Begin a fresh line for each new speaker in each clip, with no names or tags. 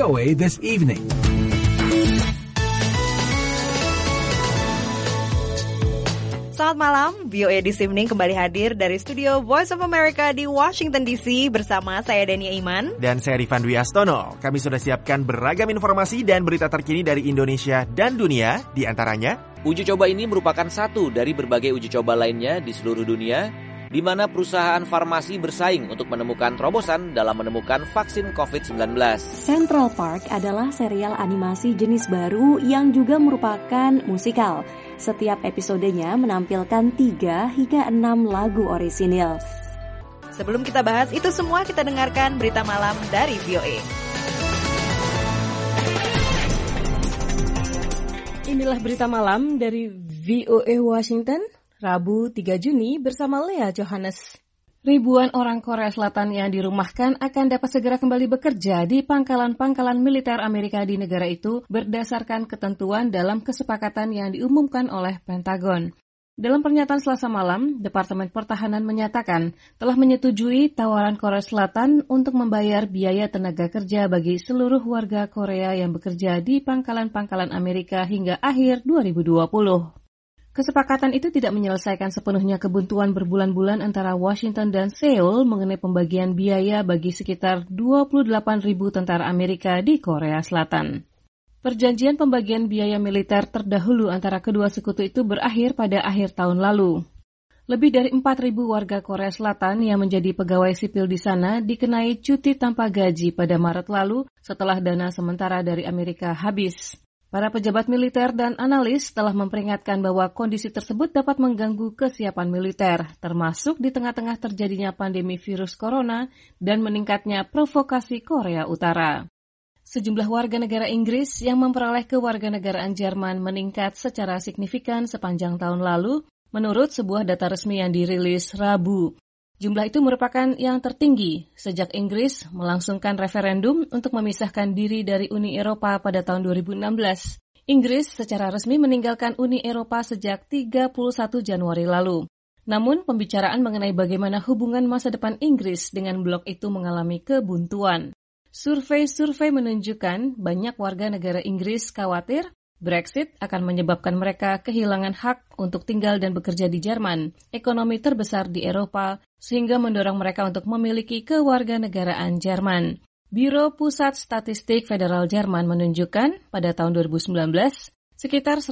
VOA This Evening.
Selamat malam, VOA This Evening kembali hadir dari studio Voice of America di Washington DC bersama saya Dania Iman.
Dan saya Rifan Dwi Astono. Kami sudah siapkan beragam informasi dan berita terkini dari Indonesia dan dunia. Di antaranya,
uji coba ini merupakan satu dari berbagai uji coba lainnya di seluruh dunia, di mana perusahaan farmasi bersaing untuk menemukan terobosan dalam menemukan vaksin COVID-19.
Central Park adalah serial animasi jenis baru yang juga merupakan musikal. Setiap episodenya menampilkan 3 hingga 6 lagu orisinil.
Sebelum kita bahas itu semua, kita dengarkan berita malam dari VOA.
Inilah berita malam dari VOA Washington, Rabu 3 Juni bersama Lea Johannes. Ribuan orang Korea Selatan yang dirumahkan akan dapat segera kembali bekerja di pangkalan-pangkalan militer Amerika di negara itu berdasarkan ketentuan dalam kesepakatan yang diumumkan oleh Pentagon. Dalam pernyataan Selasa malam, Departemen Pertahanan menyatakan telah menyetujui tawaran Korea Selatan untuk membayar biaya tenaga kerja bagi seluruh warga Korea yang bekerja di pangkalan-pangkalan Amerika hingga akhir 2020. Kesepakatan itu tidak menyelesaikan sepenuhnya kebuntuan berbulan-bulan antara Washington dan Seoul mengenai pembagian biaya bagi sekitar 28.000 tentara Amerika di Korea Selatan. Perjanjian pembagian biaya militer terdahulu antara kedua sekutu itu berakhir pada akhir tahun lalu. Lebih dari 4.000 warga Korea Selatan yang menjadi pegawai sipil di sana dikenai cuti tanpa gaji pada Maret lalu setelah dana sementara dari Amerika habis. Para pejabat militer dan analis telah memperingatkan bahwa kondisi tersebut dapat mengganggu kesiapan militer, termasuk di tengah-tengah terjadinya pandemi virus corona dan meningkatnya provokasi Korea Utara. Sejumlah warga negara Inggris yang memperoleh kewarganegaraan Jerman meningkat secara signifikan sepanjang tahun lalu, menurut sebuah data resmi yang dirilis Rabu. Jumlah itu merupakan yang tertinggi sejak Inggris melangsungkan referendum untuk memisahkan diri dari Uni Eropa pada tahun 2016. Inggris secara resmi meninggalkan Uni Eropa sejak 31 Januari lalu. Namun, pembicaraan mengenai bagaimana hubungan masa depan Inggris dengan blok itu mengalami kebuntuan. Survei menunjukkan banyak warga negara Inggris khawatir Brexit akan menyebabkan mereka kehilangan hak untuk tinggal dan bekerja di Jerman, ekonomi terbesar di Eropa, sehingga mendorong mereka untuk memiliki kewarganegaraan Jerman. Biro Pusat Statistik Federal Jerman menunjukkan pada tahun 2019, sekitar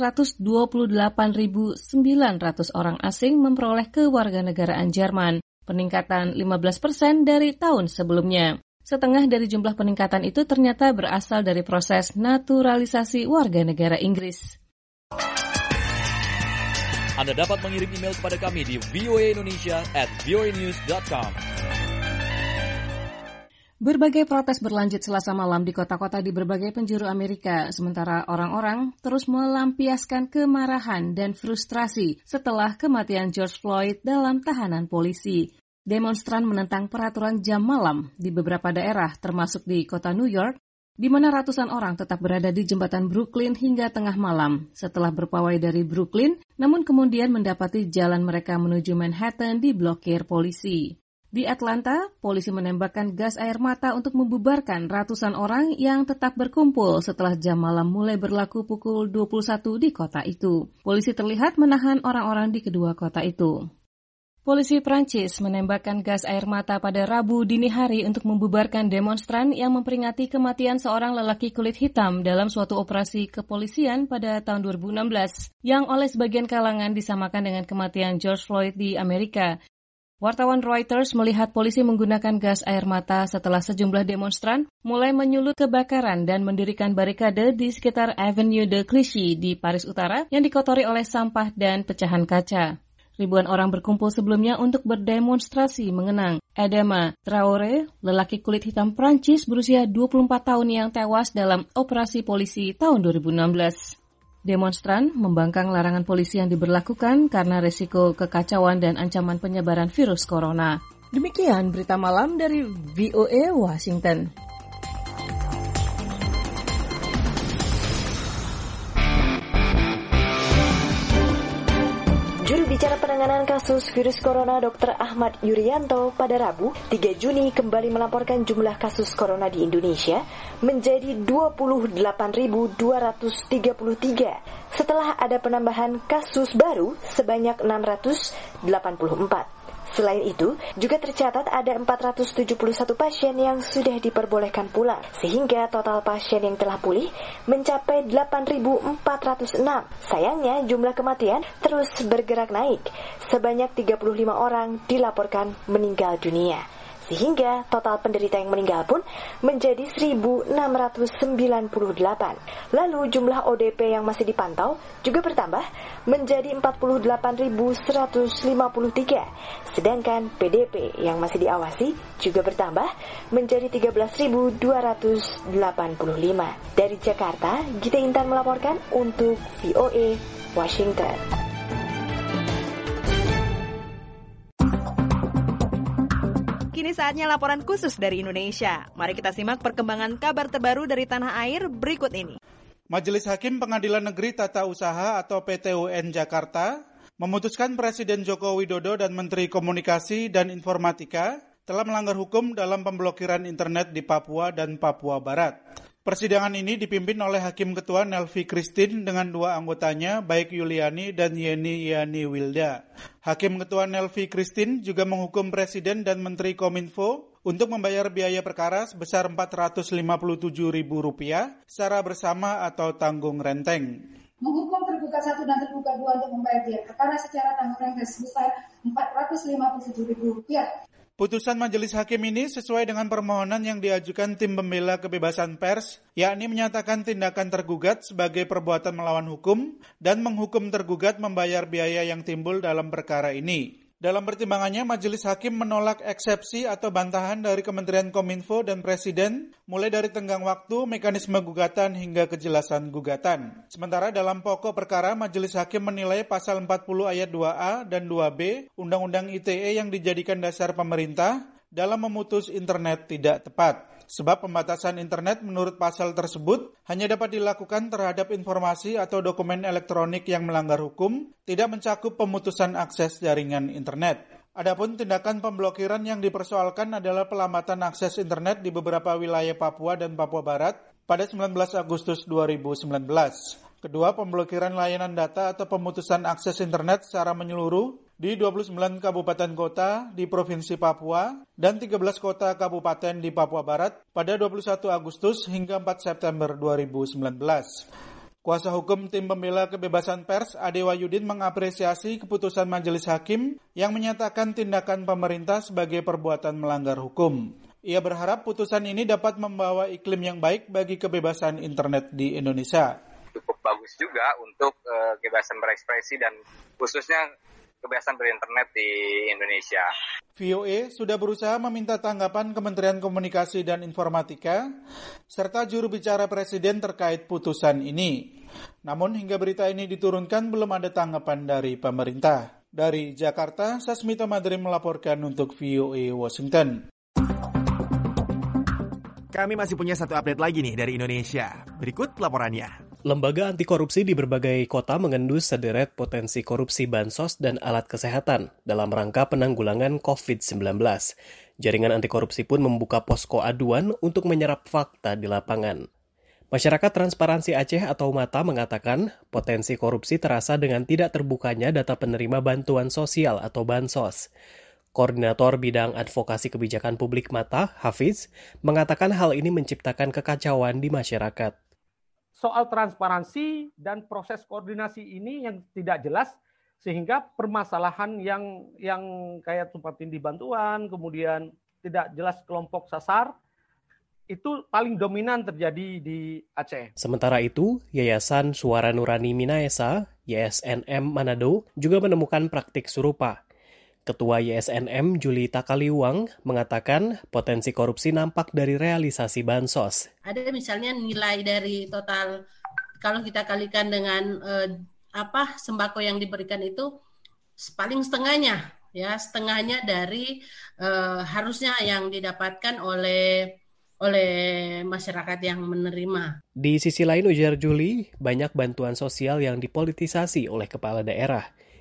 128.900 orang asing memperoleh kewarganegaraan Jerman, peningkatan 15% dari tahun sebelumnya. Setengah dari jumlah peningkatan itu ternyata berasal dari proses naturalisasi warga negara Inggris.
Anda dapat mengirim email kepada kami di voaindonesia@voanews.com.
Berbagai protes berlanjut Selasa malam di kota-kota di berbagai penjuru Amerika, sementara orang-orang terus melampiaskan kemarahan dan frustrasi setelah kematian George Floyd dalam tahanan polisi. Demonstran menentang peraturan jam malam di beberapa daerah, termasuk di kota New York, di mana ratusan orang tetap berada di jembatan Brooklyn hingga tengah malam setelah berpawai dari Brooklyn, namun kemudian mendapati jalan mereka menuju Manhattan diblokir polisi. Di Atlanta, polisi menembakkan gas air mata untuk membubarkan ratusan orang yang tetap berkumpul setelah jam malam mulai berlaku pukul 21 di kota itu. Polisi terlihat menahan orang-orang di kedua kota itu. Polisi Prancis menembakkan gas air mata pada Rabu dini hari untuk membubarkan demonstran yang memperingati kematian seorang lelaki kulit hitam dalam suatu operasi kepolisian pada tahun 2016, yang oleh sebagian kalangan disamakan dengan kematian George Floyd di Amerika. Wartawan Reuters melihat polisi menggunakan gas air mata setelah sejumlah demonstran mulai menyulut kebakaran dan mendirikan barikade di sekitar Avenue de Clichy di Paris Utara yang dikotori oleh sampah dan pecahan kaca. Ribuan orang berkumpul sebelumnya untuk berdemonstrasi mengenang Adama Traoré, lelaki kulit hitam Prancis berusia 24 tahun yang tewas dalam operasi polisi tahun 2016. Demonstran membangkang larangan polisi yang diberlakukan karena resiko kekacauan dan ancaman penyebaran virus corona. Demikian berita malam dari VOA Washington.
Juru bicara penanganan
Penanganan kasus virus corona Dr. Ahmad Yuryanto pada Rabu 3 Juni kembali melaporkan jumlah kasus corona di Indonesia menjadi 28.233 setelah ada penambahan kasus baru sebanyak 684. Selain itu, juga tercatat ada 471 pasien yang sudah diperbolehkan pulang, sehingga total pasien yang telah pulih mencapai 8.406. Sayangnya, jumlah kematian terus bergerak naik. Sebanyak 35 orang dilaporkan meninggal dunia, sehingga total penderita yang meninggal pun menjadi 1.698. Lalu jumlah ODP yang masih dipantau juga bertambah menjadi 48.153. Sedangkan PDP yang masih diawasi juga bertambah menjadi 13.285. Dari Jakarta, Gita Intan melaporkan untuk VOA Washington.
Kini saatnya laporan khusus dari Indonesia. Mari kita simak perkembangan kabar terbaru dari tanah air berikut ini.
Majelis Hakim Pengadilan Negeri Tata Usaha atau PT-UN Jakarta memutuskan Presiden Joko Widodo dan Menteri Komunikasi dan Informatika telah melanggar hukum dalam pemblokiran internet di Papua dan Papua Barat. Persidangan ini dipimpin oleh Hakim Ketua Nelvi Christine dengan 2 anggotanya, baik Yuliani dan Yeni Wilda. Hakim Ketua Nelvi Christine juga menghukum Presiden dan Menteri Kominfo untuk membayar biaya perkara sebesar Rp457.000 secara bersama atau tanggung renteng.
Menghukum tergugat 1 dan tergugat 2 untuk membayar biaya perkara secara tanggung renteng sebesar Rp457.000.
Putusan majelis hakim ini sesuai dengan permohonan yang diajukan tim pembela kebebasan pers, yakni menyatakan tindakan tergugat sebagai perbuatan melawan hukum dan menghukum tergugat membayar biaya yang timbul dalam perkara ini. Dalam pertimbangannya, majelis hakim menolak eksepsi atau bantahan dari Kementerian Kominfo dan Presiden, mulai dari tenggang waktu, mekanisme gugatan, hingga kejelasan gugatan. Sementara dalam pokok perkara, majelis hakim menilai pasal 40 ayat 2A dan 2B Undang-Undang ITE yang dijadikan dasar pemerintah dalam memutus internet tidak tepat. Sebab pembatasan internet menurut pasal tersebut hanya dapat dilakukan terhadap informasi atau dokumen elektronik yang melanggar hukum, tidak mencakup pemutusan akses jaringan internet. Adapun tindakan pemblokiran yang dipersoalkan adalah pelambatan akses internet di beberapa wilayah Papua dan Papua Barat pada 19 Agustus 2019. Kedua, pemblokiran layanan data atau pemutusan akses internet secara menyeluruh di 29 kabupaten kota di Provinsi Papua dan 13 kota kabupaten di Papua Barat pada 21 Agustus hingga 4 September 2019. Kuasa hukum tim pembela kebebasan pers Ade Wahyudin mengapresiasi keputusan majelis hakim yang menyatakan tindakan pemerintah sebagai perbuatan melanggar hukum. Ia berharap putusan ini dapat membawa iklim yang baik bagi kebebasan internet di Indonesia.
Cukup bagus juga untuk kebebasan berekspresi dan khususnya kebebasan berinternet di Indonesia.
VOA sudah berusaha meminta tanggapan Kementerian Komunikasi dan Informatika serta juru bicara Presiden terkait putusan ini. Namun hingga berita ini diturunkan belum ada tanggapan dari pemerintah. Dari Jakarta, Sasmita Madrim melaporkan untuk VOA Washington.
Kami masih punya satu update lagi nih dari Indonesia. Berikut laporannya.
Lembaga anti korupsi di berbagai kota mengendus sederet potensi korupsi bansos dan alat kesehatan dalam rangka penanggulangan COVID-19. Jaringan anti korupsi pun membuka posko aduan untuk menyerap fakta di lapangan. Masyarakat Transparansi Aceh atau MATA mengatakan potensi korupsi terasa dengan tidak terbukanya data penerima bantuan sosial atau bansos. Koordinator Bidang Advokasi Kebijakan Publik MATA, Hafiz, mengatakan hal ini menciptakan kekacauan di masyarakat.
Soal transparansi dan proses koordinasi ini yang tidak jelas, sehingga permasalahan yang kayak tumpang tindih bantuan, kemudian tidak jelas kelompok sasar, itu paling dominan terjadi di Aceh.
Sementara itu, Yayasan Suara Nurani Minaesa, YSNM Manado, juga menemukan praktik serupa. Ketua YSNM Julita Kaliwang mengatakan potensi korupsi nampak dari realisasi bansos.
Ada misalnya nilai dari total, kalau kita kalikan dengan sembako yang diberikan itu paling setengahnya, ya setengahnya dari harusnya yang didapatkan oleh masyarakat yang menerima.
Di sisi lain, ujar Juli, banyak bantuan sosial yang dipolitisasi oleh kepala daerah.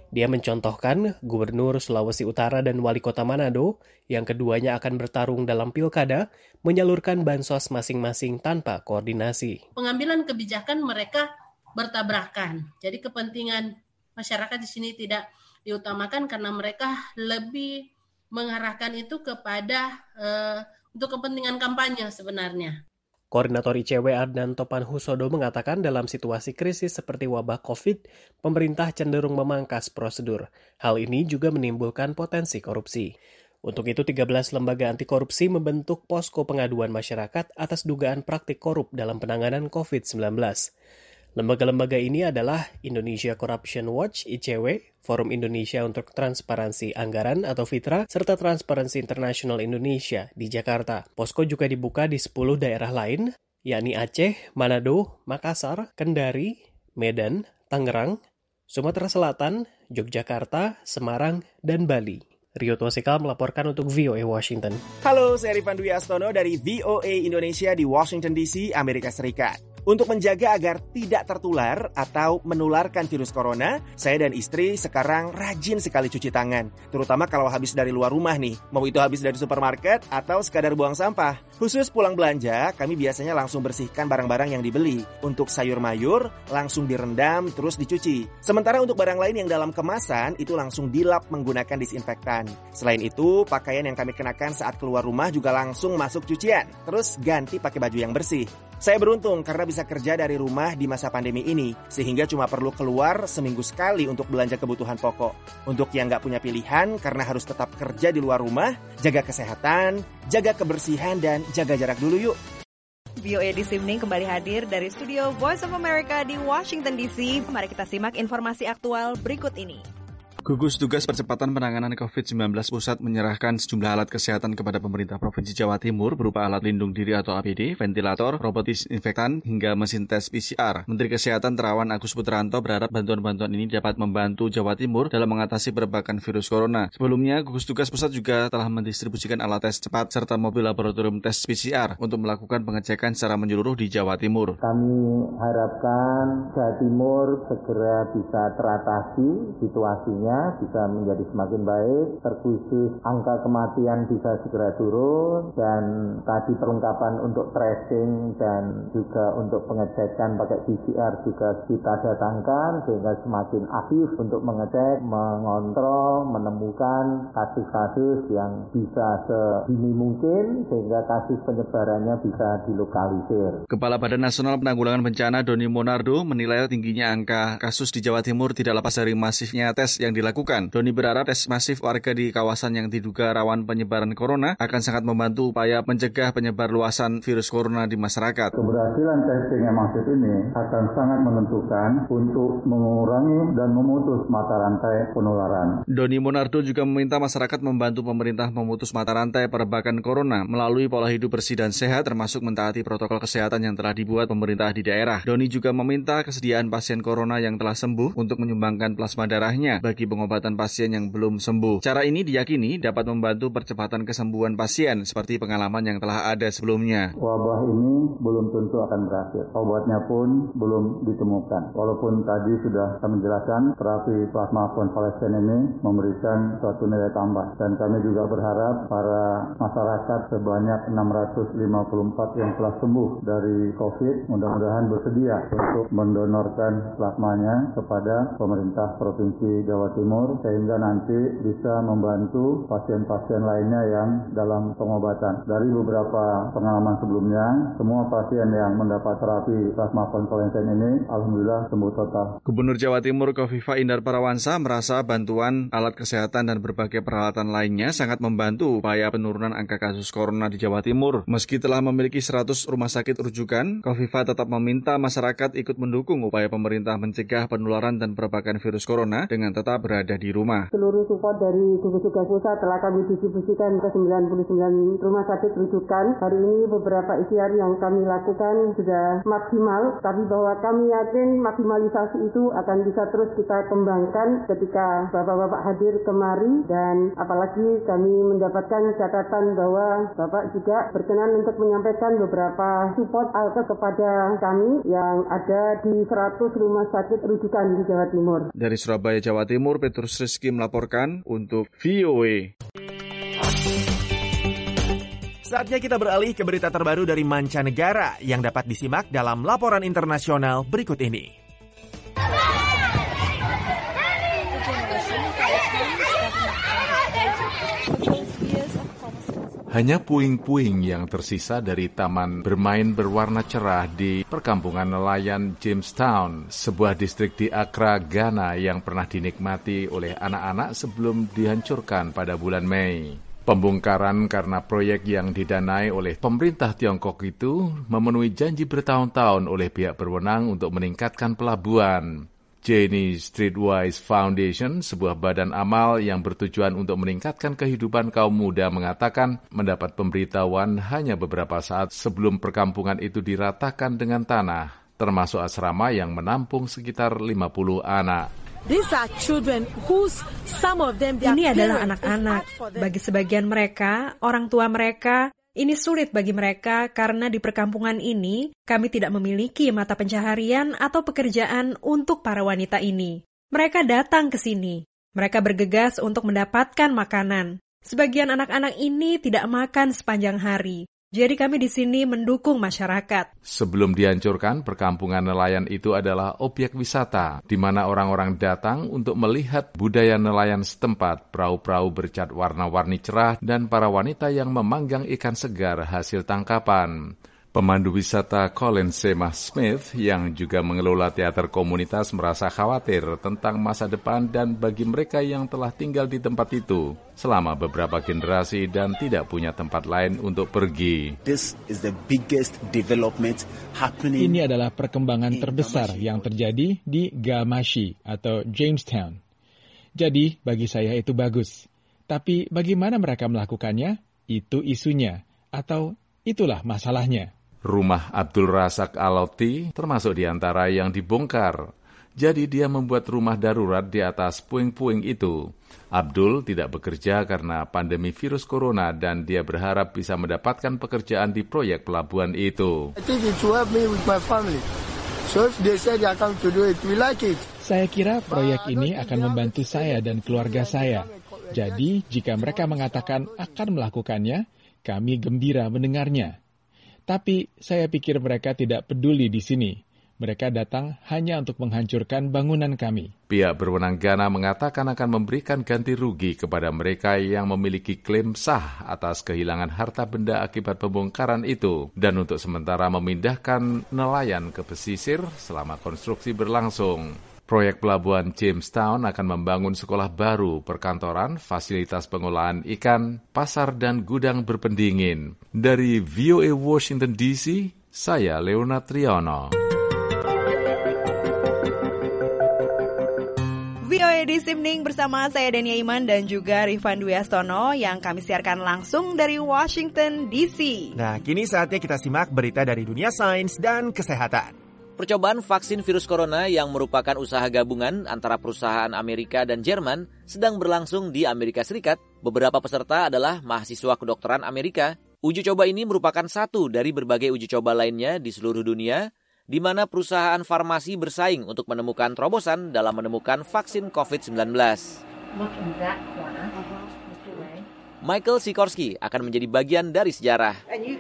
Dia mencontohkan Gubernur Sulawesi Utara dan Wali Kota Manado, yang keduanya akan bertarung dalam pilkada, menyalurkan bansos masing-masing tanpa koordinasi.
Pengambilan kebijakan mereka bertabrakan. Jadi kepentingan masyarakat di sini tidak diutamakan karena mereka lebih mengarahkan itu kepada untuk kepentingan kampanye sebenarnya.
Koordinator ICW Adnan Topan Husodo mengatakan dalam situasi krisis seperti wabah COVID, pemerintah cenderung memangkas prosedur. Hal ini juga menimbulkan potensi korupsi. Untuk itu, 13 lembaga anti korupsi membentuk posko pengaduan masyarakat atas dugaan praktik korup dalam penanganan COVID-19. Lembaga-lembaga ini adalah Indonesia Corruption Watch (ICW), Forum Indonesia untuk Transparansi Anggaran atau FITRA, serta Transparency International Indonesia di Jakarta. Posko juga dibuka di 10 daerah lain, yakni Aceh, Manado, Makassar, Kendari, Medan, Tangerang, Sumatera Selatan, Yogyakarta, Semarang, dan Bali. Rio Twasikal melaporkan untuk VOA Washington.
Halo, saya Rifan Dwi Astono dari VOA Indonesia di Washington DC, Amerika Serikat. Untuk menjaga agar tidak tertular atau menularkan virus corona, saya dan istri sekarang rajin sekali cuci tangan. Terutama kalau habis dari luar rumah nih, mau itu habis dari supermarket atau sekadar buang sampah. Khusus pulang belanja, kami biasanya langsung bersihkan barang-barang yang dibeli. Untuk sayur mayur, langsung direndam terus dicuci. Sementara untuk barang lain yang dalam kemasan, itu langsung dilap menggunakan disinfektan. Selain itu, pakaian yang kami kenakan saat keluar rumah juga langsung masuk cucian. Terus ganti pakai baju yang bersih. Saya beruntung karena bisa kerja dari rumah di masa pandemi ini, sehingga cuma perlu keluar seminggu sekali untuk belanja kebutuhan pokok. Untuk yang nggak punya pilihan karena harus tetap kerja di luar rumah, jaga kesehatan, jaga kebersihan, dan jaga jarak dulu yuk.
VOA This Evening kembali hadir dari studio Voice of America di Washington DC. Mari kita simak informasi aktual berikut ini.
Gugus Tugas Percepatan Penanganan COVID-19 Pusat menyerahkan sejumlah alat kesehatan kepada pemerintah Provinsi Jawa Timur berupa alat lindung diri atau APD, ventilator, robot disinfektan, hingga mesin tes PCR. Menteri Kesehatan Terawan Agus Putranto berharap bantuan-bantuan ini dapat membantu Jawa Timur dalam mengatasi perbakan virus corona. Sebelumnya, Gugus Tugas Pusat juga telah mendistribusikan alat tes cepat serta mobil laboratorium tes PCR untuk melakukan pengecekan secara menyeluruh di Jawa Timur.
Kami harapkan Jawa Timur segera bisa teratasi situasinya, bisa menjadi semakin baik, terkhusus angka kematian bisa segera turun, dan tadi perlengkapan untuk tracing dan juga untuk pengecekan pakai PCR juga kita datangkan sehingga semakin aktif untuk mengecek, mengontrol, menemukan kasus-kasus yang bisa sedini mungkin sehingga kasus penyebarannya bisa dilokalisir.
Kepala Badan Nasional Penanggulangan Bencana Doni Monardo menilai tingginya angka kasus di Jawa Timur tidak lepas dari masifnya tes yang dilakukan. Doni berharap tes masif warga di kawasan yang diduga rawan penyebaran corona akan sangat membantu upaya mencegah penyebar luasan virus corona di masyarakat.
Keberhasilan testing yang masif ini akan sangat menentukan untuk mengurangi dan memutus mata rantai penularan.
Doni Monardo juga meminta masyarakat membantu pemerintah memutus mata rantai perbakan corona melalui pola hidup bersih dan sehat, termasuk mentaati protokol kesehatan yang telah dibuat pemerintah di daerah. Doni juga meminta kesediaan pasien corona yang telah sembuh untuk menyumbangkan plasma darahnya bagi pengobatan pasien yang belum sembuh. Cara ini diyakini dapat membantu percepatan kesembuhan pasien seperti pengalaman yang telah ada sebelumnya.
Wabah ini belum tentu akan berakhir. Obatnya pun belum ditemukan. Walaupun tadi sudah kami jelaskan, terapi plasma konvalesen ini memberikan suatu nilai tambah. Dan kami juga berharap para masyarakat sebanyak 654 yang telah sembuh dari COVID mudah-mudahan bersedia untuk mendonorkan plasmanya kepada pemerintah Provinsi Jawa Timur sehingga nanti bisa membantu pasien-pasien lainnya yang dalam pengobatan. Dari beberapa pengalaman sebelumnya, semua pasien yang mendapat terapi plasma konvalesen ini alhamdulillah sembuh total.
Gubernur Jawa Timur Khofifah Indar Parawansa merasa bantuan alat kesehatan dan berbagai peralatan lainnya sangat membantu upaya penurunan angka kasus corona di Jawa Timur. Meski telah memiliki 100 rumah sakit rujukan, Khofifah tetap meminta masyarakat ikut mendukung upaya pemerintah mencegah penularan dan perbakan virus corona dengan tetap berada di rumah.
Seluruh support dari gugus tugas pusat telah kami distribusikan ke 99 rumah sakit rujukan. Hari ini beberapa ikhtiar yang kami lakukan sudah maksimal, tapi bahwa kami yakin maksimalisasi itu akan bisa terus kita kembangkan ketika Bapak-Bapak hadir kemari, dan apalagi kami mendapatkan catatan bahwa Bapak juga berkenan untuk menyampaikan beberapa support alkes kepada kami yang ada di 100 rumah sakit rujukan di Jawa Timur.
Dari Surabaya, Jawa Timur, Timur, Petrus Rizky melaporkan untuk VOA.
Saatnya kita beralih ke berita terbaru dari mancanegara yang dapat disimak dalam laporan internasional berikut ini.
Hanya puing-puing yang tersisa dari taman bermain berwarna cerah di perkampungan nelayan Jamestown, sebuah distrik di Accra, Ghana yang pernah dinikmati oleh anak-anak sebelum dihancurkan pada bulan Mei. Pembongkaran karena proyek yang didanai oleh pemerintah Tiongkok itu memenuhi janji bertahun-tahun oleh pihak berwenang untuk meningkatkan pelabuhan. Jenny Streetwise Foundation, sebuah badan amal yang bertujuan untuk meningkatkan kehidupan kaum muda, mengatakan mendapat pemberitahuan hanya beberapa saat sebelum perkampungan itu diratakan dengan tanah, termasuk asrama yang menampung sekitar 50 anak.
Ini adalah anak-anak. Bagi sebagian mereka, orang tua mereka, ini sulit bagi mereka karena di perkampungan ini kami tidak memiliki mata pencaharian atau pekerjaan untuk para wanita ini. Mereka datang ke sini. Mereka bergegas untuk mendapatkan makanan. Sebagian anak-anak ini tidak makan sepanjang hari. Jadi kami di sini mendukung masyarakat.
Sebelum dihancurkan, perkampungan nelayan itu adalah objek wisata, di mana orang-orang datang untuk melihat budaya nelayan setempat, perahu-perahu bercat warna-warni cerah, dan para wanita yang memanggang ikan segar hasil tangkapan. Pemandu wisata Colin Semah Smith yang juga mengelola teater komunitas merasa khawatir tentang masa depan dan bagi mereka yang telah tinggal di tempat itu selama beberapa generasi dan tidak punya tempat lain untuk pergi.
Ini adalah perkembangan terbesar yang terjadi di Gamashi atau Jamestown. Jadi bagi saya itu bagus. Tapi bagaimana mereka melakukannya? Itu isunya. Atau itulah masalahnya.
Rumah Abdul Razak Alauti termasuk di antara yang dibongkar. Jadi dia membuat rumah darurat di atas puing-puing itu. Abdul tidak bekerja karena pandemi virus corona dan dia berharap bisa mendapatkan pekerjaan di proyek pelabuhan itu.
Saya kira proyek ini akan membantu saya dan keluarga saya. Jadi jika mereka mengatakan akan melakukannya, kami gembira mendengarnya. Tapi saya pikir mereka tidak peduli di sini. Mereka datang hanya untuk menghancurkan bangunan kami.
Pihak berwenang Ghana mengatakan akan memberikan ganti rugi kepada mereka yang memiliki klaim sah atas kehilangan harta benda akibat pembongkaran itu, dan untuk sementara memindahkan nelayan ke pesisir selama konstruksi berlangsung. Proyek pelabuhan Jamestown akan membangun sekolah baru, perkantoran, fasilitas pengolahan ikan, pasar, dan gudang berpendingin. Dari VOA Washington DC, saya Leonard Triono.
VOA This Evening bersama saya Dania Iman dan juga Rifan Dwi Astono yang kami siarkan langsung dari Washington DC.
Nah, kini saatnya kita simak berita dari dunia sains dan kesehatan.
Percobaan vaksin virus corona yang merupakan usaha gabungan antara perusahaan Amerika dan Jerman sedang berlangsung di Amerika Serikat. Beberapa peserta adalah mahasiswa kedokteran Amerika. Uji coba ini merupakan satu dari berbagai uji coba lainnya di seluruh dunia, di mana perusahaan farmasi bersaing untuk menemukan terobosan dalam menemukan vaksin COVID-19. Michael Sikorsky akan menjadi bagian dari sejarah.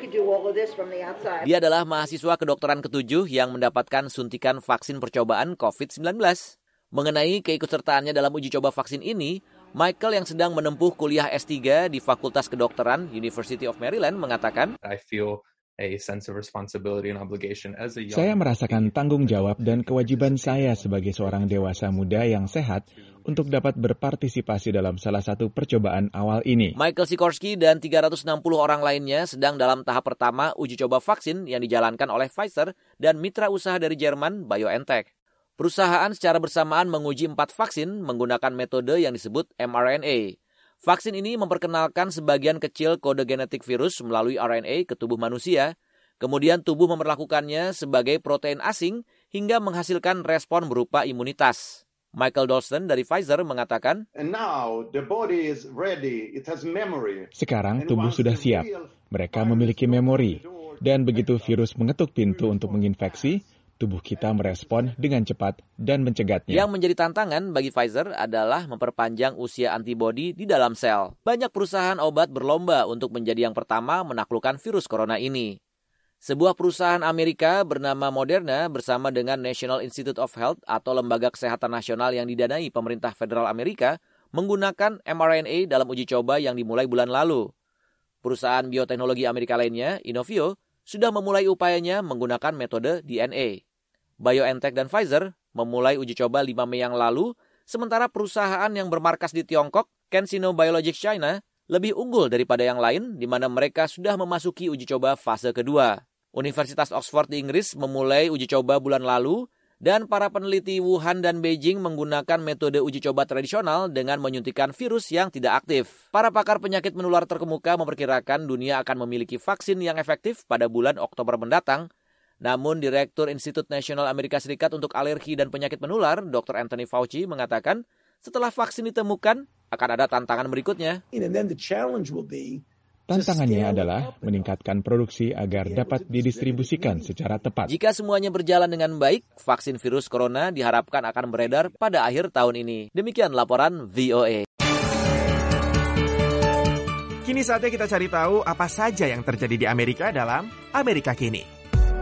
Dia adalah mahasiswa kedokteran ke-7 yang mendapatkan suntikan vaksin percobaan COVID-19. Mengenai keikutsertaannya dalam uji coba vaksin ini, Michael yang sedang menempuh kuliah S3 di Fakultas Kedokteran University of Maryland mengatakan,
Saya merasakan tanggung jawab dan kewajiban saya sebagai seorang dewasa muda yang sehat untuk dapat berpartisipasi dalam salah satu percobaan awal ini.
Michael Sikorsky dan 360 orang lainnya sedang dalam tahap pertama uji coba vaksin yang dijalankan oleh Pfizer dan mitra usaha dari Jerman BioNTech. Perusahaan secara bersamaan menguji 4 vaksin menggunakan metode yang disebut mRNA. Vaksin ini memperkenalkan sebagian kecil kode genetik virus melalui RNA ke tubuh manusia, kemudian tubuh memperlakukannya sebagai protein asing hingga menghasilkan respon berupa imunitas. Michael Dalston dari Pfizer mengatakan,
sekarang tubuh sudah siap. Mereka memiliki memori. Dan begitu virus mengetuk pintu untuk menginfeksi, tubuh kita merespon dengan cepat dan mencegatnya.
Yang menjadi tantangan bagi Pfizer adalah memperpanjang usia antibodi di dalam sel. Banyak perusahaan obat berlomba untuk menjadi yang pertama menaklukkan virus corona ini. Sebuah perusahaan Amerika bernama Moderna bersama dengan National Institute of Health atau Lembaga Kesehatan Nasional yang didanai pemerintah federal Amerika menggunakan mRNA dalam uji coba yang dimulai bulan lalu. Perusahaan bioteknologi Amerika lainnya, Inovio, sudah memulai upayanya menggunakan metode DNA. BioNTech dan Pfizer memulai uji coba 5 Mei yang lalu, sementara perusahaan yang bermarkas di Tiongkok, CanSino Biologics China, lebih unggul daripada yang lain, di mana mereka sudah memasuki uji coba fase kedua. Universitas Oxford di Inggris memulai uji coba bulan lalu, dan para peneliti Wuhan dan Beijing menggunakan metode uji coba tradisional dengan menyuntikkan virus yang tidak aktif. Para pakar penyakit menular terkemuka memperkirakan dunia akan memiliki vaksin yang efektif pada bulan Oktober mendatang. Namun, Direktur Institut Nasional Amerika Serikat untuk Alergi dan Penyakit Menular, Dr. Anthony Fauci, mengatakan setelah vaksin ditemukan, akan ada tantangan berikutnya.
Tantangannya adalah meningkatkan produksi agar dapat didistribusikan secara tepat.
Jika semuanya berjalan dengan baik, vaksin virus corona diharapkan akan beredar pada akhir tahun ini. Demikian laporan VOA.
Kini saatnya kita cari tahu apa saja yang terjadi di Amerika dalam Amerika Kini.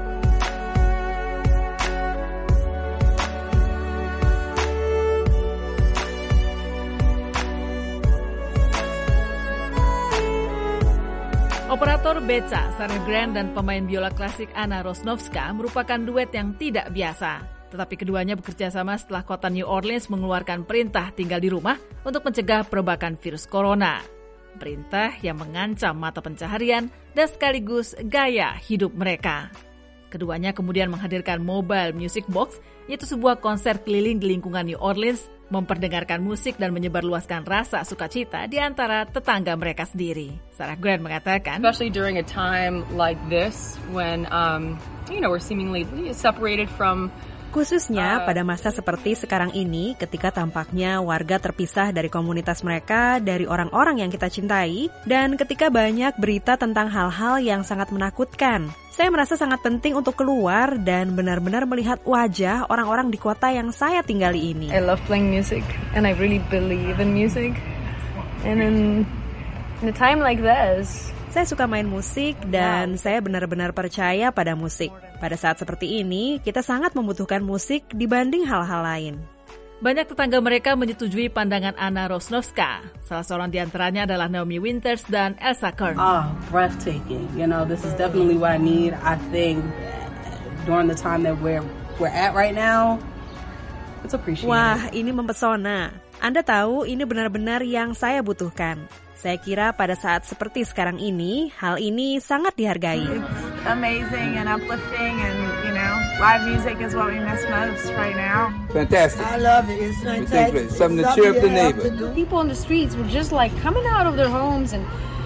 Operator beca Sarah Grant dan pemain biola klasik Anna Rosnovska merupakan duet yang tidak biasa. Tetapi keduanya bekerja sama setelah kota New Orleans mengeluarkan perintah tinggal di rumah untuk mencegah perbakan virus corona. Perintah yang mengancam mata pencaharian dan sekaligus gaya hidup mereka. Keduanya kemudian menghadirkan Mobile Music Box, yaitu sebuah konser keliling di lingkungan New Orleans, memperdengarkan musik dan menyebarluaskan rasa sukacita di antara tetangga mereka sendiri. Sarah Grant mengatakan,
especially during a time like this when we're seemingly separated from
khususnya pada masa seperti sekarang ini ketika tampaknya warga terpisah dari komunitas mereka, dari orang-orang yang kita cintai, dan ketika banyak berita tentang hal-hal yang sangat menakutkan. Saya merasa sangat penting untuk keluar dan benar-benar melihat wajah orang-orang di kota yang saya tinggali ini.
I love playing music and I really believe in music. And in a time like this,
saya suka main musik dan saya benar-benar percaya pada musik. Pada saat seperti ini, kita sangat membutuhkan musik dibanding hal-hal lain.
Banyak tetangga mereka menyetujui pandangan Anna Rosnovska. Salah seorang di antaranya adalah Naomi Winters dan Elsa Kern.
Breathtaking. This is definitely what I need. I think during the time that we're at right now, it's appreciated.
Wah, ini mempesona. Anda tahu, ini benar-benar yang saya butuhkan. Saya kira pada saat seperti sekarang ini, hal ini sangat dihargai.
It's amazing and uplifting and, live music is what we miss most right now.
Fantastic.
I love it. It's fantastic.
Something to cheer up the neighbor.
People in the streets were just coming out of their homes and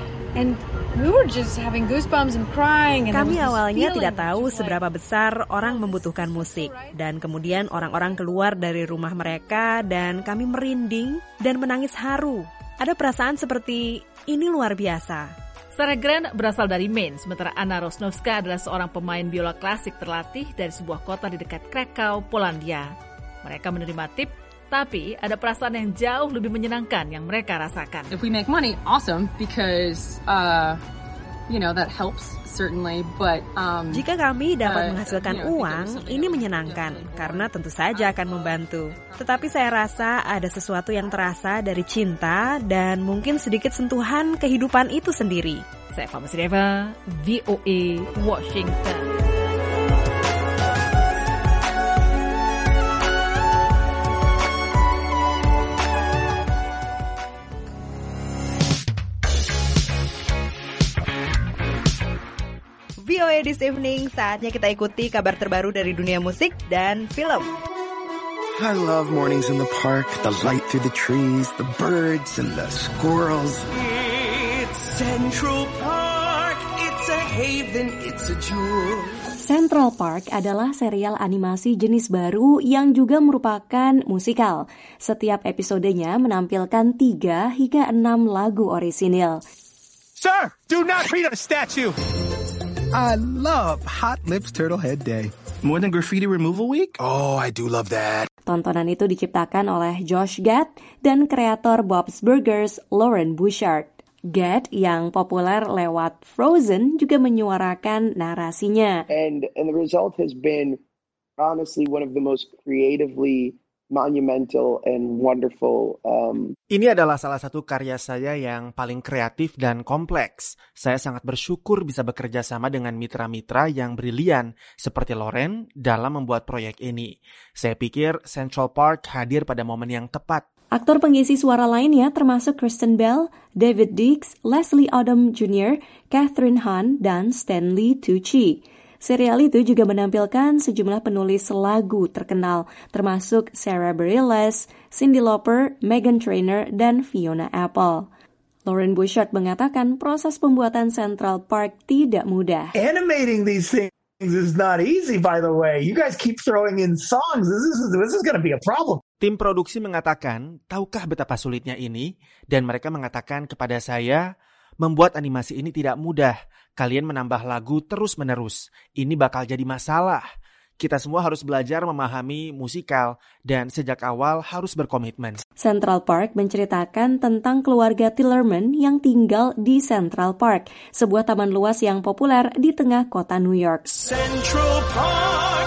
we were just having goosebumps and crying. And
kami awalnya tidak tahu seberapa besar orang membutuhkan musik. Dan kemudian orang-orang keluar dari rumah mereka dan kami merinding dan menangis haru. Ada perasaan seperti ini luar biasa.
Sarah Grant berasal dari Maine, sementara Anna Rosnovska adalah seorang pemain biola klasik terlatih dari sebuah kota di dekat Krakow, Polandia. Mereka menerima tip, tapi ada perasaan yang jauh lebih menyenangkan yang mereka rasakan.
If we make money, awesome, because that helps certainly. But
jika kami dapat menghasilkan uang, ini menyenangkan karena tentu saja akan membantu. Tetapi saya rasa ada sesuatu yang terasa dari cinta dan mungkin sedikit sentuhan kehidupan itu sendiri.
Saya Fama Sireva, VOA, Washington.
VOA This Evening, saatnya kita ikuti kabar terbaru dari dunia musik dan film.
I love mornings in the park, the light through the trees, the birds and the squirrels.
It's Central Park, it's a haven, it's a jewel.
Central Park adalah serial animasi jenis baru yang juga merupakan musikal. Setiap episodenya menampilkan 3 hingga 6 lagu orisinil.
Sir, do not read a statue! I love Hot Lips Turtle Head Day. More than Graffiti Removal Week? Oh, I do love that.
Tontonan itu diciptakan oleh Josh Gad dan kreator Bob's Burgers, Lauren Bouchard. Gad yang populer lewat Frozen juga menyuarakan narasinya.
And the result has been honestly one of the most creatively monumental and wonderful.
Ini adalah salah satu karya saya yang paling kreatif dan kompleks. Saya sangat bersyukur bisa bekerja sama dengan mitra-mitra yang brilian seperti Lauren dalam membuat proyek ini. Saya pikir Central Park hadir pada momen yang tepat.
Aktor pengisi suara lainnya termasuk Kristen Bell, David Diggs, Leslie Odom Jr., Catherine Hahn, dan Stanley Tucci. Serial itu juga menampilkan sejumlah penulis lagu terkenal, termasuk Sarah Bareilles, Cyndi Lauper, Meghan Trainor, dan Fiona Apple. Lauren Bouchard mengatakan proses pembuatan Central Park tidak mudah.
Animating these things is not easy, by the way. You guys keep throwing in songs. This is going to be a problem.
Tim produksi mengatakan, tahukah betapa sulitnya ini? Dan mereka mengatakan kepada saya, membuat animasi ini tidak mudah. Kalian menambah lagu terus-menerus. Ini bakal jadi masalah. Kita semua harus belajar memahami musikal dan sejak awal harus berkomitmen.
Central Park menceritakan tentang keluarga Tillerman yang tinggal di Central Park, sebuah taman luas yang populer di tengah kota New York.
Central Park.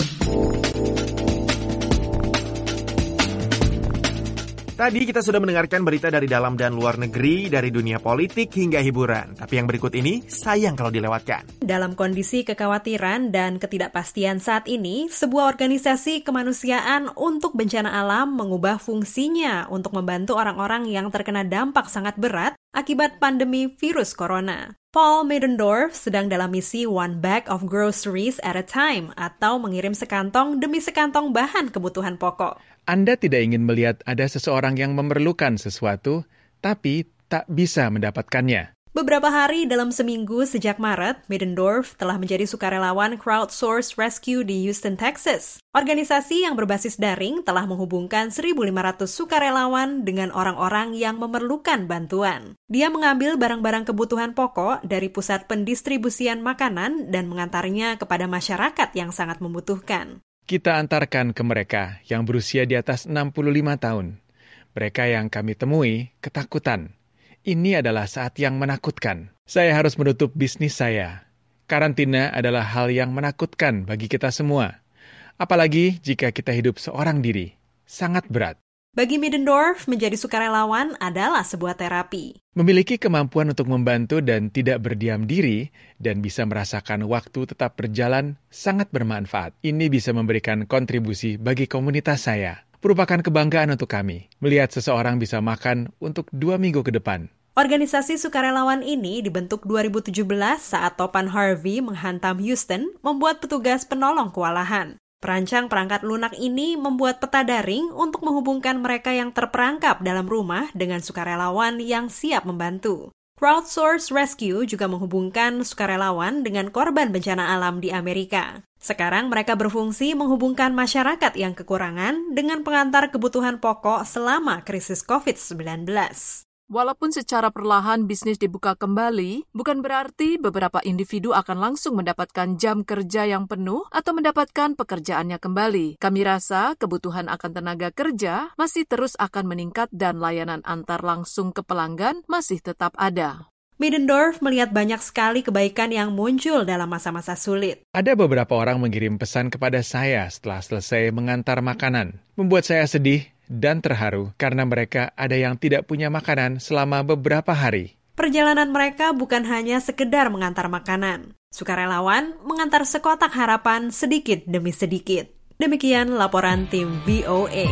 Tadi kita sudah mendengarkan berita dari dalam dan luar negeri, dari dunia politik hingga hiburan. Tapi yang berikut ini sayang kalau dilewatkan.
Dalam kondisi kekhawatiran dan ketidakpastian saat ini, sebuah organisasi kemanusiaan untuk bencana alam mengubah fungsinya untuk membantu orang-orang yang terkena dampak sangat berat akibat pandemi virus corona. Paul Middendorf sedang dalam misi One Bag of Groceries at a Time atau mengirim sekantong demi sekantong bahan kebutuhan pokok.
Anda tidak ingin melihat ada seseorang yang memerlukan sesuatu, tapi tak bisa mendapatkannya.
Beberapa hari dalam seminggu sejak Maret, Middendorf telah menjadi sukarelawan Crowdsourced Rescue di Houston, Texas. Organisasi yang berbasis daring telah menghubungkan 1.500 sukarelawan dengan orang-orang yang memerlukan bantuan. Dia mengambil barang-barang kebutuhan pokok dari pusat pendistribusian makanan dan mengantarnya kepada masyarakat yang sangat membutuhkan.
Kita antarkan ke mereka yang berusia di atas 65 tahun. Mereka yang kami temui ketakutan. Ini adalah saat yang menakutkan. Saya harus menutup bisnis saya. Karantina adalah hal yang menakutkan bagi kita semua. Apalagi jika kita hidup seorang diri. Sangat berat.
Bagi Middendorf, menjadi sukarelawan adalah sebuah terapi.
Memiliki kemampuan untuk membantu dan tidak berdiam diri dan bisa merasakan waktu tetap berjalan sangat bermanfaat. Ini bisa memberikan kontribusi bagi komunitas saya. Merupakan kebanggaan untuk kami melihat seseorang bisa makan untuk 2 minggu ke depan.
Organisasi sukarelawan ini dibentuk 2017 saat topan Harvey menghantam Houston, membuat petugas penolong kewalahan. Perancang perangkat lunak ini membuat peta daring untuk menghubungkan mereka yang terperangkap dalam rumah dengan sukarelawan yang siap membantu. Crowdsourced Rescue juga menghubungkan sukarelawan dengan korban bencana alam di Amerika. Sekarang mereka berfungsi menghubungkan masyarakat yang kekurangan dengan pengantar kebutuhan pokok selama krisis COVID-19.
Walaupun secara perlahan bisnis dibuka kembali, bukan berarti beberapa individu akan langsung mendapatkan jam kerja yang penuh atau mendapatkan pekerjaannya kembali. Kami rasa kebutuhan akan tenaga kerja masih terus akan meningkat dan layanan antar langsung ke pelanggan masih tetap ada.
Middendorf melihat banyak sekali kebaikan yang muncul dalam masa-masa sulit.
Ada beberapa orang mengirim pesan kepada saya setelah selesai mengantar makanan. Membuat saya sedih dan terharu karena mereka ada yang tidak punya makanan selama beberapa hari.
Perjalanan mereka bukan hanya sekedar mengantar makanan. Sukarelawan mengantar sekotak harapan sedikit demi sedikit. Demikian laporan tim VOA.